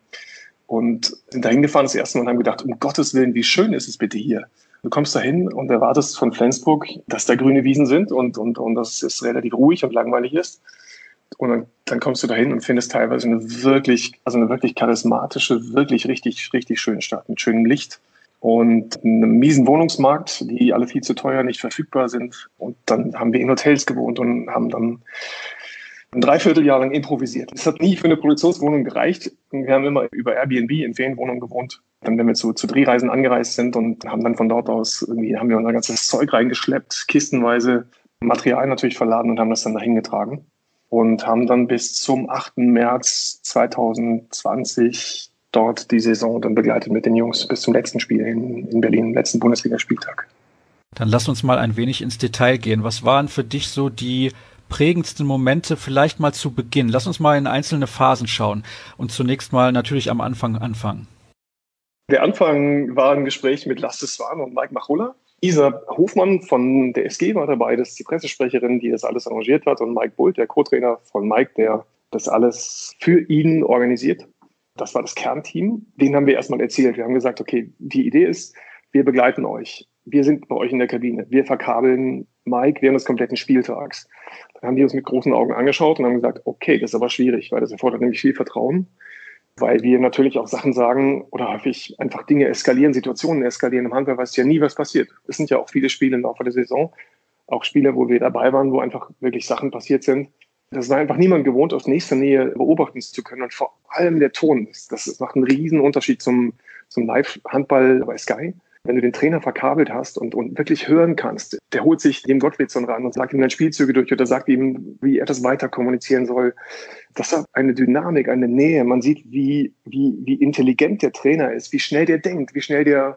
und sind da hingefahren das erste Mal und haben gedacht, um Gottes Willen, wie schön ist es bitte hier. Du kommst da hin und erwartest von Flensburg, dass da grüne Wiesen sind und, und, und dass es relativ ruhig und langweilig ist. Und dann, dann kommst du da hin und findest teilweise eine wirklich, also eine wirklich charismatische, wirklich richtig, richtig schöne Stadt mit schönem Licht und einem miesen Wohnungsmarkt, die alle viel zu teuer, nicht verfügbar sind. Und dann haben wir in Hotels gewohnt und haben dann ein Dreivierteljahr lang improvisiert. Es hat nie für eine Produktionswohnung gereicht. Wir haben immer über Airbnb in Ferienwohnungen gewohnt. Dann, wenn wir zu, zu Drehreisen angereist sind und haben dann von dort aus irgendwie, haben wir unser ganzes Zeug reingeschleppt, kistenweise Material natürlich verladen und haben das dann dahin getragen. Und haben dann bis zum achten März zweitausendzwanzig dort die Saison dann begleitet mit den Jungs bis zum letzten Spiel in, in Berlin, letzten Bundesligaspieltag. Dann lass uns mal ein wenig ins Detail gehen. Was waren für dich so die prägendsten Momente vielleicht mal zu Beginn? Lass uns mal in einzelne Phasen schauen und zunächst mal natürlich am Anfang anfangen. Der Anfang war ein Gespräch mit Lasse Swan und Mike Machulla. Isa Hofmann von der S G war dabei, das ist die Pressesprecherin, die das alles arrangiert hat, und Mike Bult, der Co-Trainer von Mike, der das alles für ihn organisiert. Das war das Kernteam. Den haben wir erstmal erzählt. Wir haben gesagt, okay, die Idee ist, wir begleiten euch. Wir sind bei euch in der Kabine. Wir verkabeln Mike während des kompletten Spieltags. Dann haben die uns mit großen Augen angeschaut und haben gesagt, okay, das ist aber schwierig, weil das erfordert nämlich viel Vertrauen, weil wir natürlich auch Sachen sagen oder häufig einfach Dinge eskalieren, Situationen eskalieren. Im Handball weiß ja nie, was passiert. Es sind ja auch viele Spiele im Laufe der Saison, auch Spiele, wo wir dabei waren, wo einfach wirklich Sachen passiert sind. Das war einfach niemand gewohnt, aus nächster Nähe beobachten zu können. Und vor allem der Ton, das, das macht einen riesen Unterschied zum, zum Live-Handball bei Sky. Wenn du den Trainer verkabelt hast und, und wirklich hören kannst, der holt sich dem Gottfriedsson ran und sagt ihm dann Spielzüge durch oder sagt ihm, wie er das weiter kommunizieren soll. Das hat eine Dynamik, eine Nähe. Man sieht, wie, wie, wie intelligent der Trainer ist, wie schnell der denkt, wie schnell der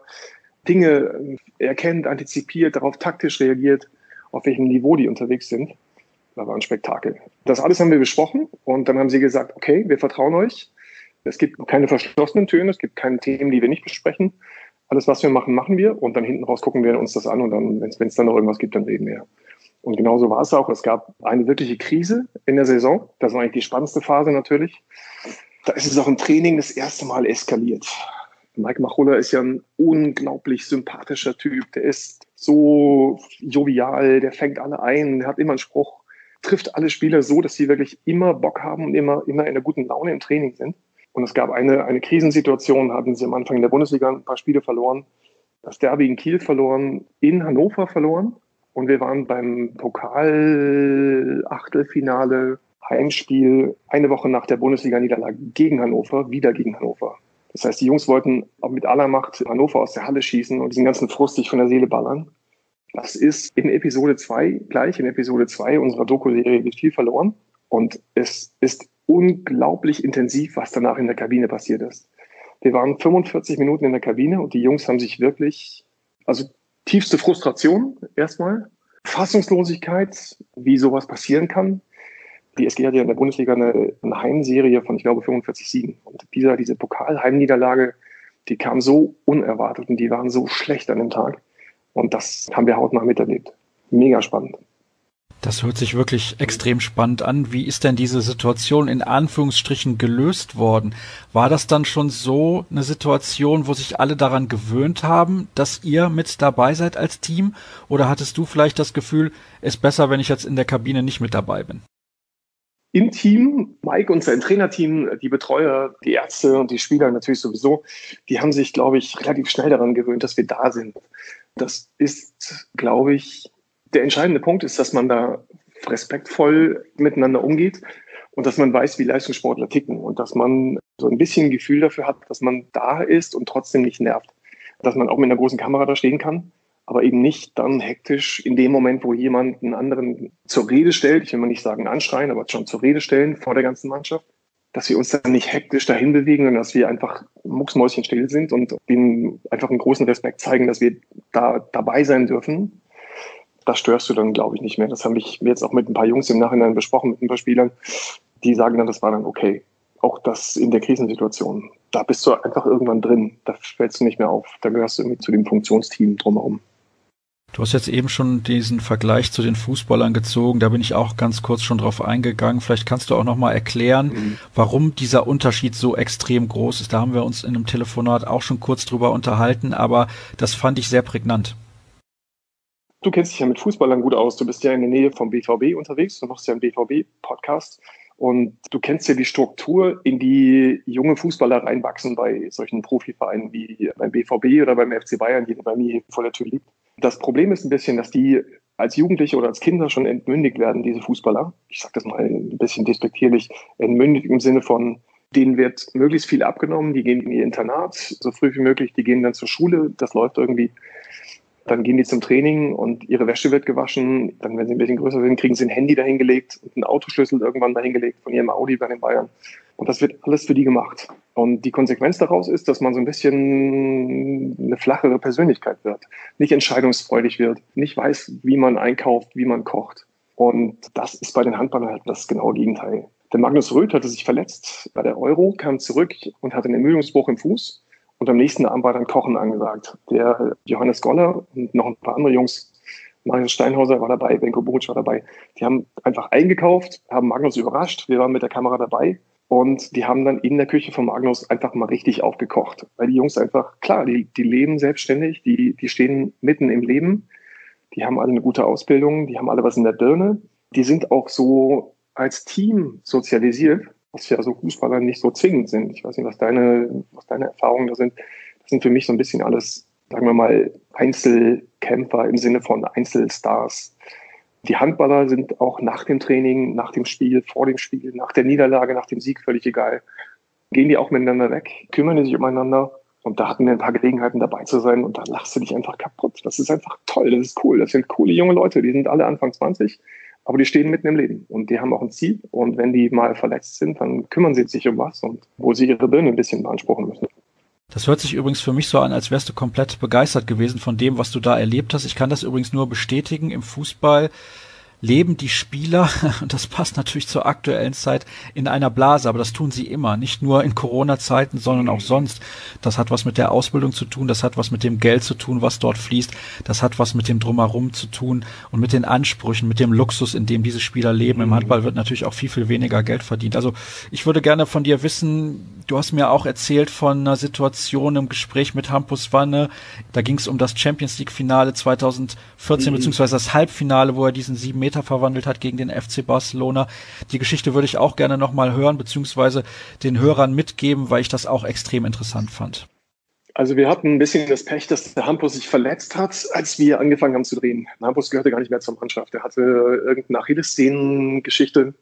Dinge erkennt, antizipiert, darauf taktisch reagiert, auf welchem Niveau die unterwegs sind. Das war ein Spektakel. Das alles haben wir besprochen und dann haben sie gesagt, okay, wir vertrauen euch. Es gibt keine verschlossenen Türen, es gibt keine Themen, die wir nicht besprechen. Alles, was wir machen, machen wir und dann hinten raus gucken wir uns das an und dann, wenn es dann noch irgendwas gibt, dann reden wir. Und genauso war es auch. Es gab eine wirkliche Krise in der Saison. Das war eigentlich die spannendste Phase natürlich. Da ist es auch im Training das erste Mal eskaliert. Mike Machulla ist ja ein unglaublich sympathischer Typ. Der ist so jovial, der fängt alle ein, der hat immer einen Spruch, trifft alle Spieler so, dass sie wirklich immer Bock haben und immer, immer in einer guten Laune im Training sind. Und es gab eine, eine Krisensituation, hatten sie am Anfang in der Bundesliga ein paar Spiele verloren. Das Derby in Kiel verloren, in Hannover verloren. Und wir waren beim Pokal-Achtelfinale, Heimspiel, eine Woche nach der Bundesliga-Niederlage gegen Hannover, wieder gegen Hannover. Das heißt, die Jungs wollten auch mit aller Macht Hannover aus der Halle schießen und diesen ganzen Frust sich von der Seele ballern. Das ist in Episode zwei, gleich in Episode zwei unserer Doku-Serie wird viel verloren. Und es ist unglaublich intensiv, was danach in der Kabine passiert ist. Wir waren fünfundvierzig Minuten in der Kabine und die Jungs haben sich wirklich, also tiefste Frustration erstmal, Fassungslosigkeit, wie sowas passieren kann. Die S G hat ja in der Bundesliga eine, eine Heimserie von, ich glaube, fünfundvierzig Siegen. Und dieser, diese Pokal-Heimniederlage, die kam so unerwartet und die waren so schlecht an dem Tag. Und das haben wir hautnah miterlebt. Mega spannend. Das hört sich wirklich extrem spannend an. Wie ist denn diese Situation in Anführungsstrichen gelöst worden? War das dann schon so eine Situation, wo sich alle daran gewöhnt haben, dass ihr mit dabei seid als Team? Oder hattest du vielleicht das Gefühl, es ist besser, wenn ich jetzt in der Kabine nicht mit dabei bin? im Team, Mike und sein Trainerteam, die Betreuer, die Ärzte und die Spieler natürlich sowieso, die haben sich, glaube ich, relativ schnell daran gewöhnt, dass wir da sind. Das ist, glaube ich, der entscheidende Punkt ist, dass man da respektvoll miteinander umgeht und dass man weiß, wie Leistungssportler ticken und dass man so ein bisschen ein Gefühl dafür hat, dass man da ist und trotzdem nicht nervt. Dass man auch mit einer großen Kamera da stehen kann, aber eben nicht dann hektisch in dem Moment, wo jemand einen anderen zur Rede stellt, ich will mal nicht sagen anschreien, aber schon zur Rede stellen vor der ganzen Mannschaft, dass wir uns dann nicht hektisch dahin bewegen, sondern dass wir einfach mucksmäuschenstill sind und ihnen einfach einen großen Respekt zeigen, dass wir da dabei sein dürfen. Das störst du dann, glaube ich, nicht mehr. Das habe ich jetzt auch mit ein paar Jungs im Nachhinein besprochen, mit ein paar Spielern. Die sagen dann, das war dann okay. Auch das in der Krisensituation. Da bist du einfach irgendwann drin. Da fällst du nicht mehr auf. Da gehörst du irgendwie zu dem Funktionsteam drumherum. Du hast jetzt eben schon diesen Vergleich zu den Fußballern gezogen. Da bin ich auch ganz kurz schon drauf eingegangen. Vielleicht kannst du auch noch mal erklären, mhm. warum dieser Unterschied so extrem groß ist. Da haben wir uns in einem Telefonat auch schon kurz drüber unterhalten, aber das fand ich sehr prägnant. Du kennst dich ja mit Fußballern gut aus. Du bist ja in der Nähe vom B V B unterwegs. Du machst ja einen B V B-Podcast. Und du kennst ja die Struktur, in die junge Fußballer reinwachsen bei solchen Profivereinen wie beim B V B oder beim F C Bayern, die bei mir vor der Tür liegt. Das Problem ist ein bisschen, dass die als Jugendliche oder als Kinder schon entmündigt werden, diese Fußballer. Ich sage das mal ein bisschen despektierlich. Entmündigt im Sinne von, denen wird möglichst viel abgenommen. Die gehen in ihr Internat so früh wie möglich. Die gehen dann zur Schule. Das läuft irgendwie. Dann gehen die zum Training und ihre Wäsche wird gewaschen. Dann, wenn sie ein bisschen größer sind, kriegen sie ein Handy dahingelegt und einen Autoschlüssel irgendwann dahingelegt von ihrem Audi bei den Bayern. Und das wird alles für die gemacht. Und die Konsequenz daraus ist, dass man so ein bisschen eine flachere Persönlichkeit wird, nicht entscheidungsfreudig wird, nicht weiß, wie man einkauft, wie man kocht. Und das ist bei den Handballern halt das genaue Gegenteil. Der Magnus Röth hatte sich verletzt bei der Euro, kam zurück und hatte einen Ermüdungsbruch im Fuß. Und am nächsten Abend war dann Kochen angesagt. Der Johannes Goller und noch ein paar andere Jungs, Marius Steinhauser war dabei, Benko Buric war dabei. Die haben einfach eingekauft, haben Magnus überrascht. Wir waren mit der Kamera dabei. Und die haben dann in der Küche von Magnus einfach mal richtig aufgekocht. Weil die Jungs einfach, klar, die, die leben selbstständig, die, die stehen mitten im Leben. Die haben alle eine gute Ausbildung, die haben alle was in der Birne. Die sind auch so als Team sozialisiert, was ja so Fußballer nicht so zwingend sind. Ich weiß nicht, was deine, was deine Erfahrungen da sind. Das sind für mich so ein bisschen alles, sagen wir mal, Einzelkämpfer im Sinne von Einzelstars. Die Handballer sind auch nach dem Training, nach dem Spiel, vor dem Spiel, nach der Niederlage, nach dem Sieg völlig egal. Gehen die auch miteinander weg, kümmern die sich umeinander. Und da hatten wir ein paar Gelegenheiten dabei zu sein und da lachst du dich einfach kaputt. Das ist einfach toll, das ist cool. Das sind coole junge Leute, die sind alle Anfang zwanzig. Aber die stehen mitten im Leben und die haben auch ein Ziel. Und wenn die mal verletzt sind, dann kümmern sie sich um was und wo sie ihre Birne ein bisschen beanspruchen müssen. Das hört sich übrigens für mich so an, als wärst du komplett begeistert gewesen von dem, was du da erlebt hast. Ich kann das übrigens nur bestätigen. Im Fußball leben die Spieler, und das passt natürlich zur aktuellen Zeit, in einer Blase, aber das tun sie immer, nicht nur in Corona-Zeiten, sondern auch sonst. Das hat was mit der Ausbildung zu tun, das hat was mit dem Geld zu tun, was dort fließt, das hat was mit dem Drumherum zu tun und mit den Ansprüchen, mit dem Luxus, in dem diese Spieler leben. Im Handball wird natürlich auch viel, viel weniger Geld verdient. Also ich würde gerne von dir wissen, du hast mir auch erzählt von einer Situation im Gespräch mit Hampus Wanne, da ging es um das Champions-League-Finale zweitausendvierzehn, mhm. beziehungsweise das Halbfinale, wo er diesen sieben Meter verwandelt hat gegen den F C Barcelona. Die Geschichte würde ich auch gerne nochmal hören, beziehungsweise den Hörern mitgeben, weil ich das auch extrem interessant fand. Also wir hatten ein bisschen das Pech, dass der Hampus sich verletzt hat, als wir angefangen haben zu drehen. Der Hampus gehörte gar nicht mehr zur Mannschaft. Er hatte irgendeine Achillessehnengeschichte.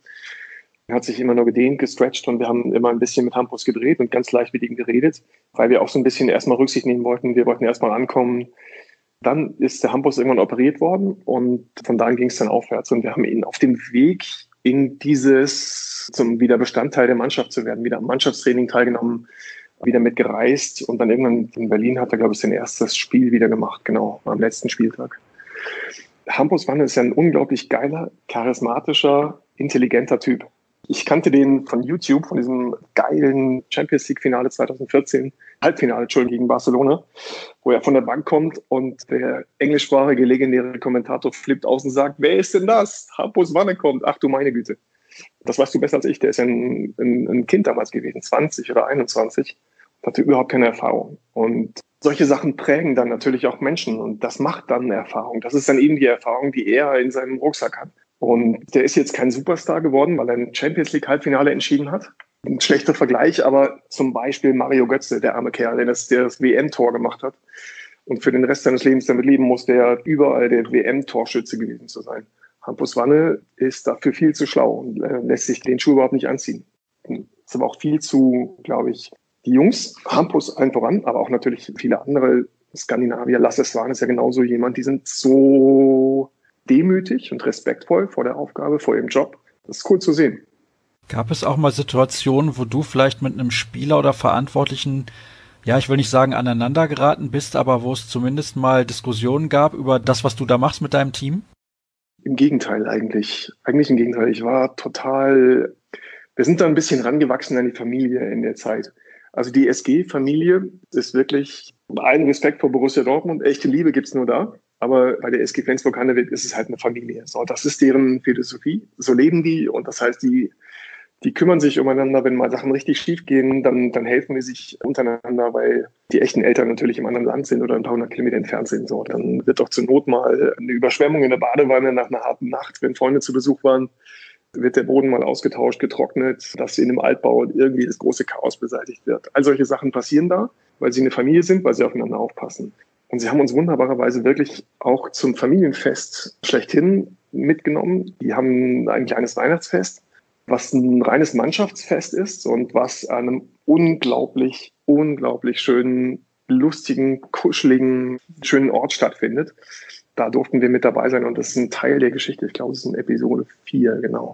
Er hat sich immer nur gedehnt, gestretcht und wir haben immer ein bisschen mit Hampus gedreht und ganz leicht mit ihm geredet, weil wir auch so ein bisschen erstmal Rücksicht nehmen wollten. Wir wollten erstmal ankommen. Dann ist der Hampus irgendwann operiert worden und von da an ging es dann aufwärts. Und wir haben ihn auf dem Weg in dieses, zum wieder Bestandteil der Mannschaft zu werden, wieder am Mannschaftstraining teilgenommen, wieder mitgereist. Und dann irgendwann in Berlin hat er, glaube ich, sein erstes Spiel wieder gemacht, genau, am letzten Spieltag. Hampus Wanne ist ja ein unglaublich geiler, charismatischer, intelligenter Typ. Ich kannte den von YouTube, von diesem geilen Champions-League-Finale zweitausendvierzehn, Halbfinale, Entschuldigung, gegen Barcelona, wo er von der Bank kommt und der englischsprachige legendäre Kommentator flippt aus und sagt, wer ist denn das? Hampus Wanne kommt. Ach du meine Güte. Das weißt du besser als ich. Der ist ja ein, ein, ein Kind damals gewesen, zwanzig oder einundzwanzig, hatte überhaupt keine Erfahrung. Und solche Sachen prägen dann natürlich auch Menschen und das macht dann eine Erfahrung. Das ist dann eben die Erfahrung, die er in seinem Rucksack hat. Und der ist jetzt kein Superstar geworden, weil er ein Champions-League-Halbfinale entschieden hat. Ein schlechter Vergleich, aber zum Beispiel Mario Götze, der arme Kerl, der das, der das W M-Tor gemacht hat und für den Rest seines Lebens damit leben muss, der überall der W M-Torschütze gewesen zu sein. Hampus Wanne ist dafür viel zu schlau und äh, lässt sich den Schuh überhaupt nicht anziehen. Ist aber auch viel zu, glaube ich, die Jungs, Hampus allen voran, aber auch natürlich viele andere Skandinavier. Lasse Svan ist ja genauso jemand, die sind so demütig und respektvoll vor der Aufgabe, vor ihrem Job. Das ist cool zu sehen. Gab es auch mal Situationen, wo du vielleicht mit einem Spieler oder Verantwortlichen, ja, ich will nicht sagen aneinander geraten bist, aber wo es zumindest mal Diskussionen gab über das, was du da machst mit deinem Team? Im Gegenteil eigentlich. Eigentlich im Gegenteil. Ich war total, wir sind da ein bisschen rangewachsen an die Familie in der Zeit. Also die S G-Familie ist wirklich, allen Respekt vor Borussia Dortmund, echte Liebe gibt's nur da. Aber bei der S G Flensburg-Handewitt ist es halt eine Familie. So, das ist deren Philosophie. So leben die und das heißt, die Die kümmern sich umeinander, wenn mal Sachen richtig schief gehen, dann, dann helfen wir sich untereinander, weil die echten Eltern natürlich im anderen Land sind oder ein paar hundert Kilometer entfernt sind. So, dann wird doch zur Not mal eine Überschwemmung in der Badewanne nach einer harten Nacht, wenn Freunde zu Besuch waren, wird der Boden mal ausgetauscht, getrocknet, dass in einem Altbau irgendwie das große Chaos beseitigt wird. All solche Sachen passieren da, weil sie eine Familie sind, weil sie aufeinander aufpassen. Und sie haben uns wunderbarerweise wirklich auch zum Familienfest schlechthin mitgenommen. Die haben ein kleines Weihnachtsfest, was ein reines Mannschaftsfest ist und was an einem unglaublich, unglaublich schönen, lustigen, kuscheligen, schönen Ort stattfindet. Da durften wir mit dabei sein und das ist ein Teil der Geschichte. Ich glaube, es ist in Episode vier, genau.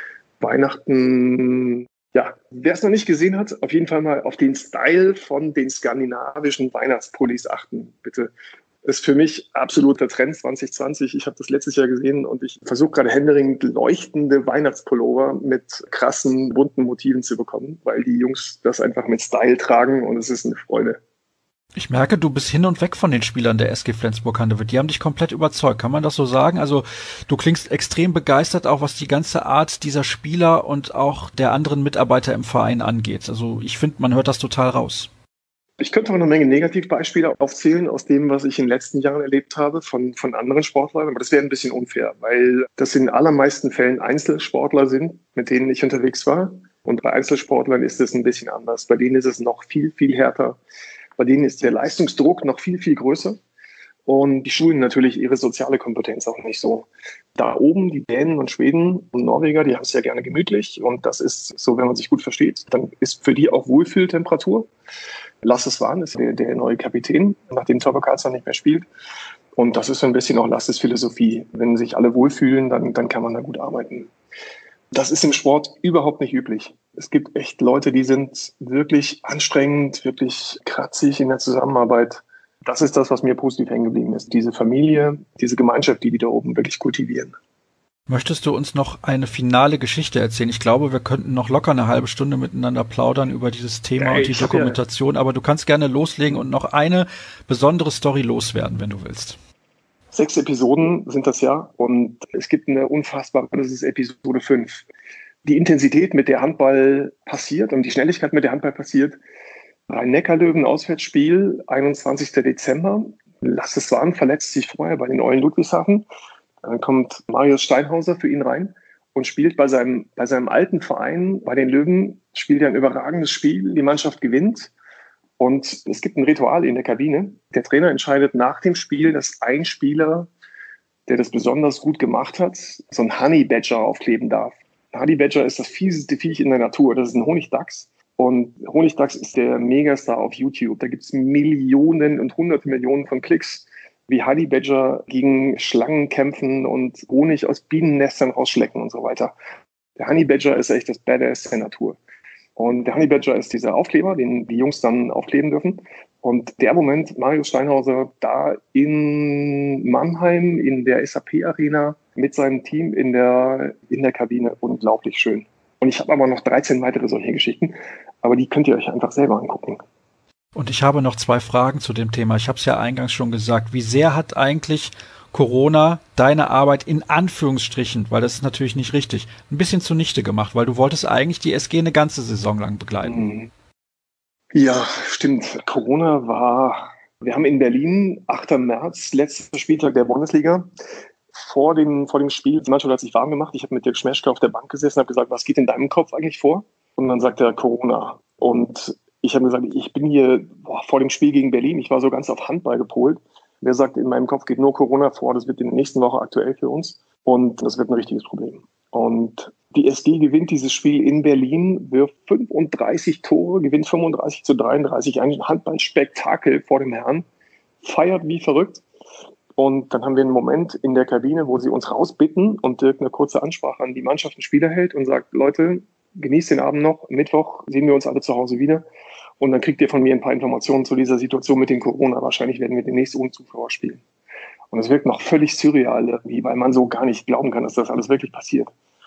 Weihnachten, ja, wer es noch nicht gesehen hat, auf jeden Fall mal auf den Style von den skandinavischen Weihnachtspullis achten, bitte. Ist für mich absoluter Trend zwanzig zwanzig. Ich habe das letztes Jahr gesehen und ich versuche gerade händeringend leuchtende Weihnachtspullover mit krassen, bunten Motiven zu bekommen, weil die Jungs das einfach mit Style tragen und es ist eine Freude. Ich merke, du bist hin und weg von den Spielern der S G Flensburg-Handewitt. Die haben dich komplett überzeugt. Kann man das so sagen? Also du klingst extrem begeistert, auch was die ganze Art dieser Spieler und auch der anderen Mitarbeiter im Verein angeht. Also ich finde, man hört das total raus. Ich könnte auch eine Menge Negativbeispiele aufzählen aus dem, was ich in den letzten Jahren erlebt habe von, von anderen Sportlern. Aber das wäre ein bisschen unfair, weil das in allermeisten Fällen Einzelsportler sind, mit denen ich unterwegs war. Und bei Einzelsportlern ist es ein bisschen anders. Bei denen ist es noch viel, viel härter. Bei denen ist der Leistungsdruck noch viel, viel größer. Und die schulen natürlich ihre soziale Kompetenz auch nicht so. Da oben, die Dänen und Schweden und Norweger, die haben es ja gerne gemütlich. Und das ist so, wenn man sich gut versteht, dann ist für die auch Wohlfühltemperatur. Lasse Svan ist der, der neue Kapitän, nachdem Tobbe Karlsson nicht mehr spielt. Und das ist so ein bisschen auch Lasses Philosophie. Wenn sich alle wohlfühlen, dann, dann kann man da gut arbeiten. Das ist im Sport überhaupt nicht üblich. Es gibt echt Leute, die sind wirklich anstrengend, wirklich kratzig in der Zusammenarbeit. Das ist das, was mir positiv hängen geblieben ist. Diese Familie, diese Gemeinschaft, die die da oben wirklich kultivieren. Möchtest du uns noch eine finale Geschichte erzählen? Ich glaube, wir könnten noch locker eine halbe Stunde miteinander plaudern über dieses Thema Hey, und die Dokumentation, ja. Aber du kannst gerne loslegen und noch eine besondere Story loswerden, wenn du willst. Sechs Episoden sind das ja und es gibt eine unfassbare, das ist Episode fünf. Die Intensität, mit der Handball passiert und die Schnelligkeit, mit der Handball passiert. Rhein-Neckar-Löwen Auswärtsspiel, einundzwanzigster Dezember. Lasse Svan verletzt sich vorher bei den Eulen Ludwigshafen. Dann kommt Marius Steinhauser für ihn rein und spielt bei seinem, bei seinem alten Verein, bei den Löwen, spielt er ein überragendes Spiel. Die Mannschaft gewinnt und es gibt ein Ritual in der Kabine. Der Trainer entscheidet nach dem Spiel, dass ein Spieler, der das besonders gut gemacht hat, so ein Honey Badger aufkleben darf. Ein Honey Badger ist das fieseste Viech in der Natur. Das ist ein Honigdachs. Und Honigdachs ist der Megastar auf YouTube. Da gibt es Millionen und hunderte Millionen von Klicks, wie Honey Badger gegen Schlangen kämpfen und Honig aus Bienennestern rausschlecken und so weiter. Der Honey Badger ist echt das Badass der Natur. Und der Honey Badger ist dieser Aufkleber, den die Jungs dann aufkleben dürfen. Und der Moment, Marius Steinhauser da in Mannheim in der S A P-Arena mit seinem Team in der, in der Kabine, unglaublich schön. Und ich habe aber noch dreizehn weitere solche Geschichten, aber die könnt ihr euch einfach selber angucken. Und ich habe noch zwei Fragen zu dem Thema. Ich habe es ja eingangs schon gesagt. Wie sehr hat eigentlich Corona deine Arbeit in Anführungsstrichen, weil das ist natürlich nicht richtig, ein bisschen zunichte gemacht, weil du wolltest eigentlich die S G eine ganze Saison lang begleiten? Ja, stimmt. Corona war, wir haben in Berlin, achter März, letzter Spieltag der Bundesliga, vor dem, vor dem Spiel, die Mannschaft hat sich warm gemacht, ich habe mit Dirk Schmeschke auf der Bank gesessen und habe gesagt, was geht in deinem Kopf eigentlich vor? Und dann sagt er Corona. Und ich habe gesagt, ich bin hier boah, vor dem Spiel gegen Berlin, ich war so ganz auf Handball gepolt. Der sagt, in meinem Kopf geht nur Corona vor, das wird in der nächsten Woche aktuell für uns und das wird ein richtiges Problem. Und die S G gewinnt dieses Spiel in Berlin, wirft fünfunddreißig Tore, gewinnt fünfunddreißig zu dreiunddreißig, ein Handballspektakel vor dem Herrn, feiert wie verrückt. Und dann haben wir einen Moment in der Kabine, wo sie uns rausbitten und Dirk eine kurze Ansprache an die Mannschaft und Spieler hält und sagt, Leute, genießt den Abend noch, Mittwoch sehen wir uns alle zu Hause wieder. Und dann kriegt ihr von mir ein paar Informationen zu dieser Situation mit dem Corona. Wahrscheinlich werden wir demnächst ohne Zuschauer spielen. Und es wirkt noch völlig surreal irgendwie, weil man so gar nicht glauben kann, dass das alles wirklich passiert.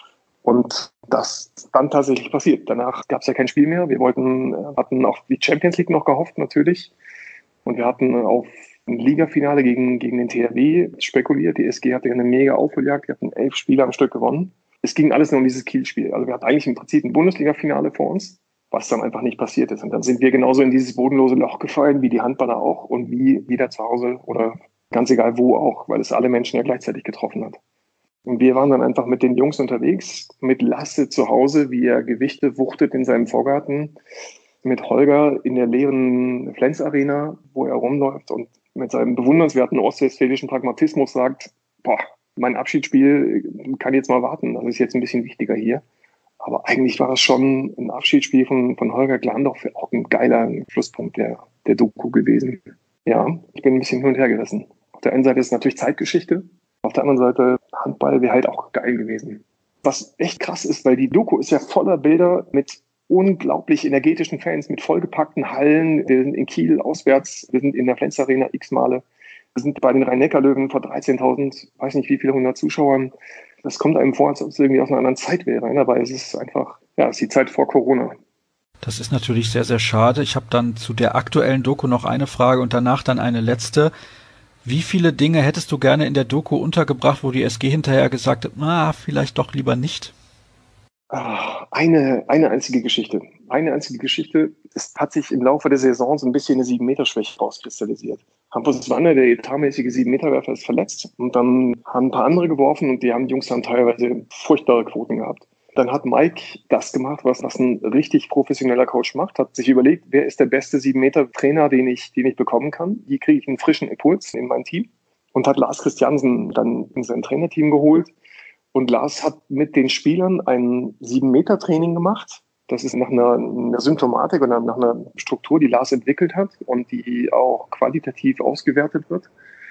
Und das dann tatsächlich passiert. Danach gab es ja kein Spiel mehr. Wir wollten, hatten auf die Champions League noch gehofft natürlich. Und wir hatten auf ein Ligafinale gegen, gegen den T H W spekuliert. Die S G hatte eine mega Aufholjagd. Wir hatten elf Spiele am Stück gewonnen. Es ging alles nur um dieses Kiel-Spiel. Also wir hatten eigentlich im Prinzip ein Bundesliga-Finale vor uns, was dann einfach nicht passiert ist. Und dann sind wir genauso in dieses bodenlose Loch gefallen, wie die Handballer auch und wie wieder zu Hause oder ganz egal wo auch, weil es alle Menschen ja gleichzeitig getroffen hat. Und wir waren dann einfach mit den Jungs unterwegs, mit Lasse zu Hause, wie er Gewichte wuchtet in seinem Vorgarten, mit Holger in der leeren Flens-Arena, wo er rumläuft und mit seinem bewundernswerten ostwestfälischen Pragmatismus sagt, boah, mein Abschiedsspiel kann jetzt mal warten, das ist jetzt ein bisschen wichtiger hier. Aber eigentlich war das schon ein Abschiedsspiel von, von Holger Glandorf, auch ein geiler Schlusspunkt der, der Doku gewesen. Ja, ich bin ein bisschen hin und her gerissen. Auf der einen Seite ist es natürlich Zeitgeschichte, auf der anderen Seite Handball wäre halt auch geil gewesen. Was echt krass ist, weil die Doku ist ja voller Bilder mit unglaublich energetischen Fans, mit vollgepackten Hallen. Wir sind in Kiel auswärts, wir sind in der Flens Arena x Male. Wir sind bei den Rhein-Neckar-Löwen vor dreizehntausend, weiß nicht wie viele hundert Zuschauern. Das kommt einem vor, als ob es irgendwie aus einer anderen Zeit wäre. Aber es ist einfach, ja, es ist die Zeit vor Corona. Das ist natürlich sehr, sehr schade. Ich habe dann zu der aktuellen Doku noch eine Frage und danach dann eine letzte. Wie viele Dinge hättest du gerne in der Doku untergebracht, wo die S G hinterher gesagt hat, na, vielleicht doch lieber nicht? Eine, eine einzige Geschichte. Eine einzige Geschichte. Es hat sich im Laufe der Saison so ein bisschen eine sieben-Meter-Schwäche rauskristallisiert. Hampus Wanne, der etatmäßige sieben-Meter-Werfer, ist verletzt. Und dann haben ein paar andere geworfen und die haben die Jungs dann teilweise furchtbare Quoten gehabt. Dann hat Mike das gemacht, was, was ein richtig professioneller Coach macht, hat sich überlegt, wer ist der beste sieben-Meter-Trainer, den ich, den ich bekommen kann. Wie kriege ich einen frischen Impuls in mein Team? Und hat Lars Christiansen dann in sein Trainerteam geholt. Und Lars hat mit den Spielern ein sieben-Meter-Training gemacht. Das ist nach einer, einer Symptomatik oder nach einer Struktur, die Lars entwickelt hat und die auch qualitativ ausgewertet wird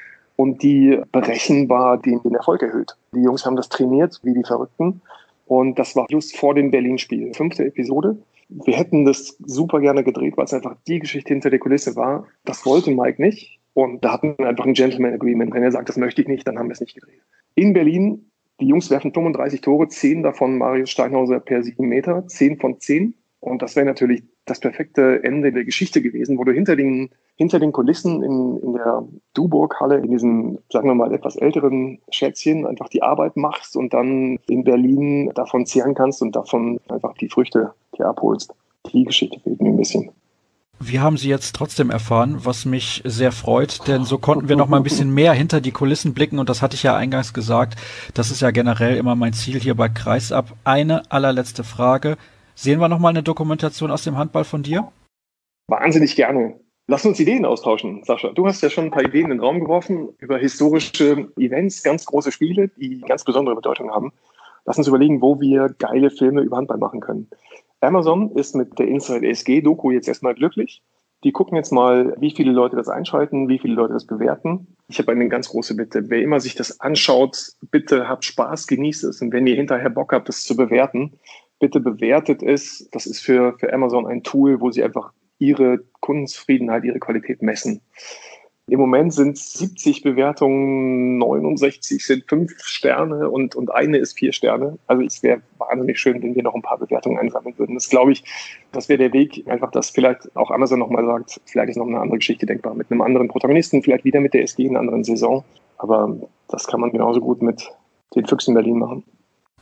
und die berechenbar den, den Erfolg erhöht. Die Jungs haben das trainiert wie die Verrückten und das war just vor dem Berlin-Spiel. Fünfte Episode. Wir hätten das super gerne gedreht, weil es einfach die Geschichte hinter der Kulisse war. Das wollte Mike nicht und da hatten wir einfach ein Gentleman-Agreement. Wenn er sagt, das möchte ich nicht, dann haben wir es nicht gedreht. In Berlin, die Jungs werfen fünfunddreißig Tore, zehn davon Marius Steinhauser per sieben Meter, zehn von zehn. Und das wäre natürlich das perfekte Ende der Geschichte gewesen, wo du hinter den, hinter den Kulissen in, in der Duburg-Halle, in diesem, sagen wir mal, etwas älteren Schätzchen, einfach die Arbeit machst und dann in Berlin davon zehren kannst und davon einfach die Früchte dir abholst. Die Geschichte fehlt mir ein bisschen. Wir haben sie jetzt trotzdem erfahren, was mich sehr freut, denn so konnten wir noch mal ein bisschen mehr hinter die Kulissen blicken und das hatte ich ja eingangs gesagt. Das ist ja generell immer mein Ziel hier bei Kreisab. Eine allerletzte Frage. Sehen wir noch mal eine Dokumentation aus dem Handball von dir? Wahnsinnig gerne. Lass uns Ideen austauschen, Sascha. Du hast ja schon ein paar Ideen in den Raum geworfen über historische Events, ganz große Spiele, die ganz besondere Bedeutung haben. Lass uns überlegen, wo wir geile Filme über Handball machen können. Amazon ist mit der Inside S G-Doku jetzt erstmal glücklich. Die gucken jetzt mal, wie viele Leute das einschalten, wie viele Leute das bewerten. Ich habe eine ganz große Bitte. Wer immer sich das anschaut, bitte habt Spaß, genießt es. Und wenn ihr hinterher Bock habt, das zu bewerten, bitte bewertet es. Das ist für, für Amazon ein Tool, wo sie einfach ihre Kundenzufriedenheit, ihre Qualität messen. Im Moment sind es siebzig Bewertungen, neunundsechzig sind fünf Sterne und, und eine ist vier Sterne. Also es wäre wahnsinnig schön, wenn wir noch ein paar Bewertungen einsammeln würden. Das glaube ich, das wäre der Weg, einfach, dass vielleicht auch Amazon nochmal sagt, vielleicht ist noch eine andere Geschichte denkbar, mit einem anderen Protagonisten, vielleicht wieder mit der S G in einer anderen Saison. Aber das kann man genauso gut mit den Füchsen Berlin machen.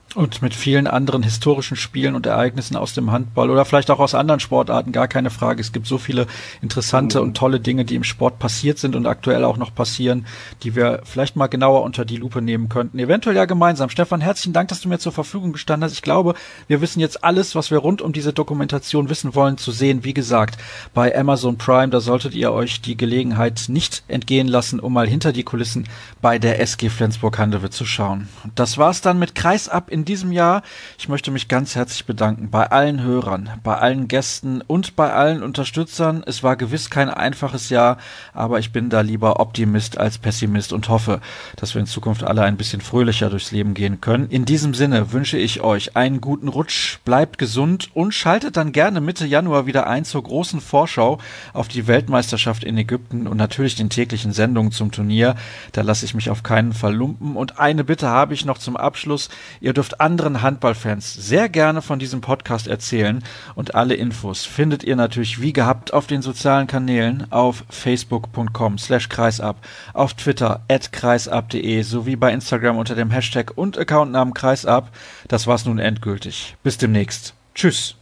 Und mit vielen anderen historischen Spielen und Ereignissen aus dem Handball oder vielleicht auch aus anderen Sportarten, gar keine Frage. Es gibt so viele interessante und tolle Dinge, die im Sport passiert sind und aktuell auch noch passieren, die wir vielleicht mal genauer unter die Lupe nehmen könnten. Eventuell ja gemeinsam. Stefan, herzlichen Dank, dass du mir zur Verfügung gestanden hast. Ich glaube, wir wissen jetzt alles, was wir rund um diese Dokumentation wissen wollen, zu sehen. Wie gesagt, bei Amazon Prime, da solltet ihr euch die Gelegenheit nicht entgehen lassen, um mal hinter die Kulissen bei der S G Flensburg-Handewitt zu schauen. Und das war's dann mit Kreisab in diesem Jahr. Ich möchte mich ganz herzlich bedanken bei allen Hörern, bei allen Gästen und bei allen Unterstützern. Es war gewiss kein einfaches Jahr, aber ich bin da lieber Optimist als Pessimist und hoffe, dass wir in Zukunft alle ein bisschen fröhlicher durchs Leben gehen können. In diesem Sinne wünsche ich euch einen guten Rutsch, bleibt gesund und schaltet dann gerne Mitte Januar wieder ein zur großen Vorschau auf die Weltmeisterschaft in Ägypten und natürlich den täglichen Sendungen zum Turnier. Da lasse ich mich auf keinen Fall lumpen. Und eine Bitte habe ich noch zum Abschluss. Ihr dürft anderen Handballfans sehr gerne von diesem Podcast erzählen und alle Infos findet ihr natürlich wie gehabt auf den sozialen Kanälen auf facebook punkt com slash kreisab, auf Twitter at kreisab punkt de sowie bei Instagram unter dem Hashtag und Accountnamen kreisab. Das war's nun endgültig. Bis demnächst. Tschüss.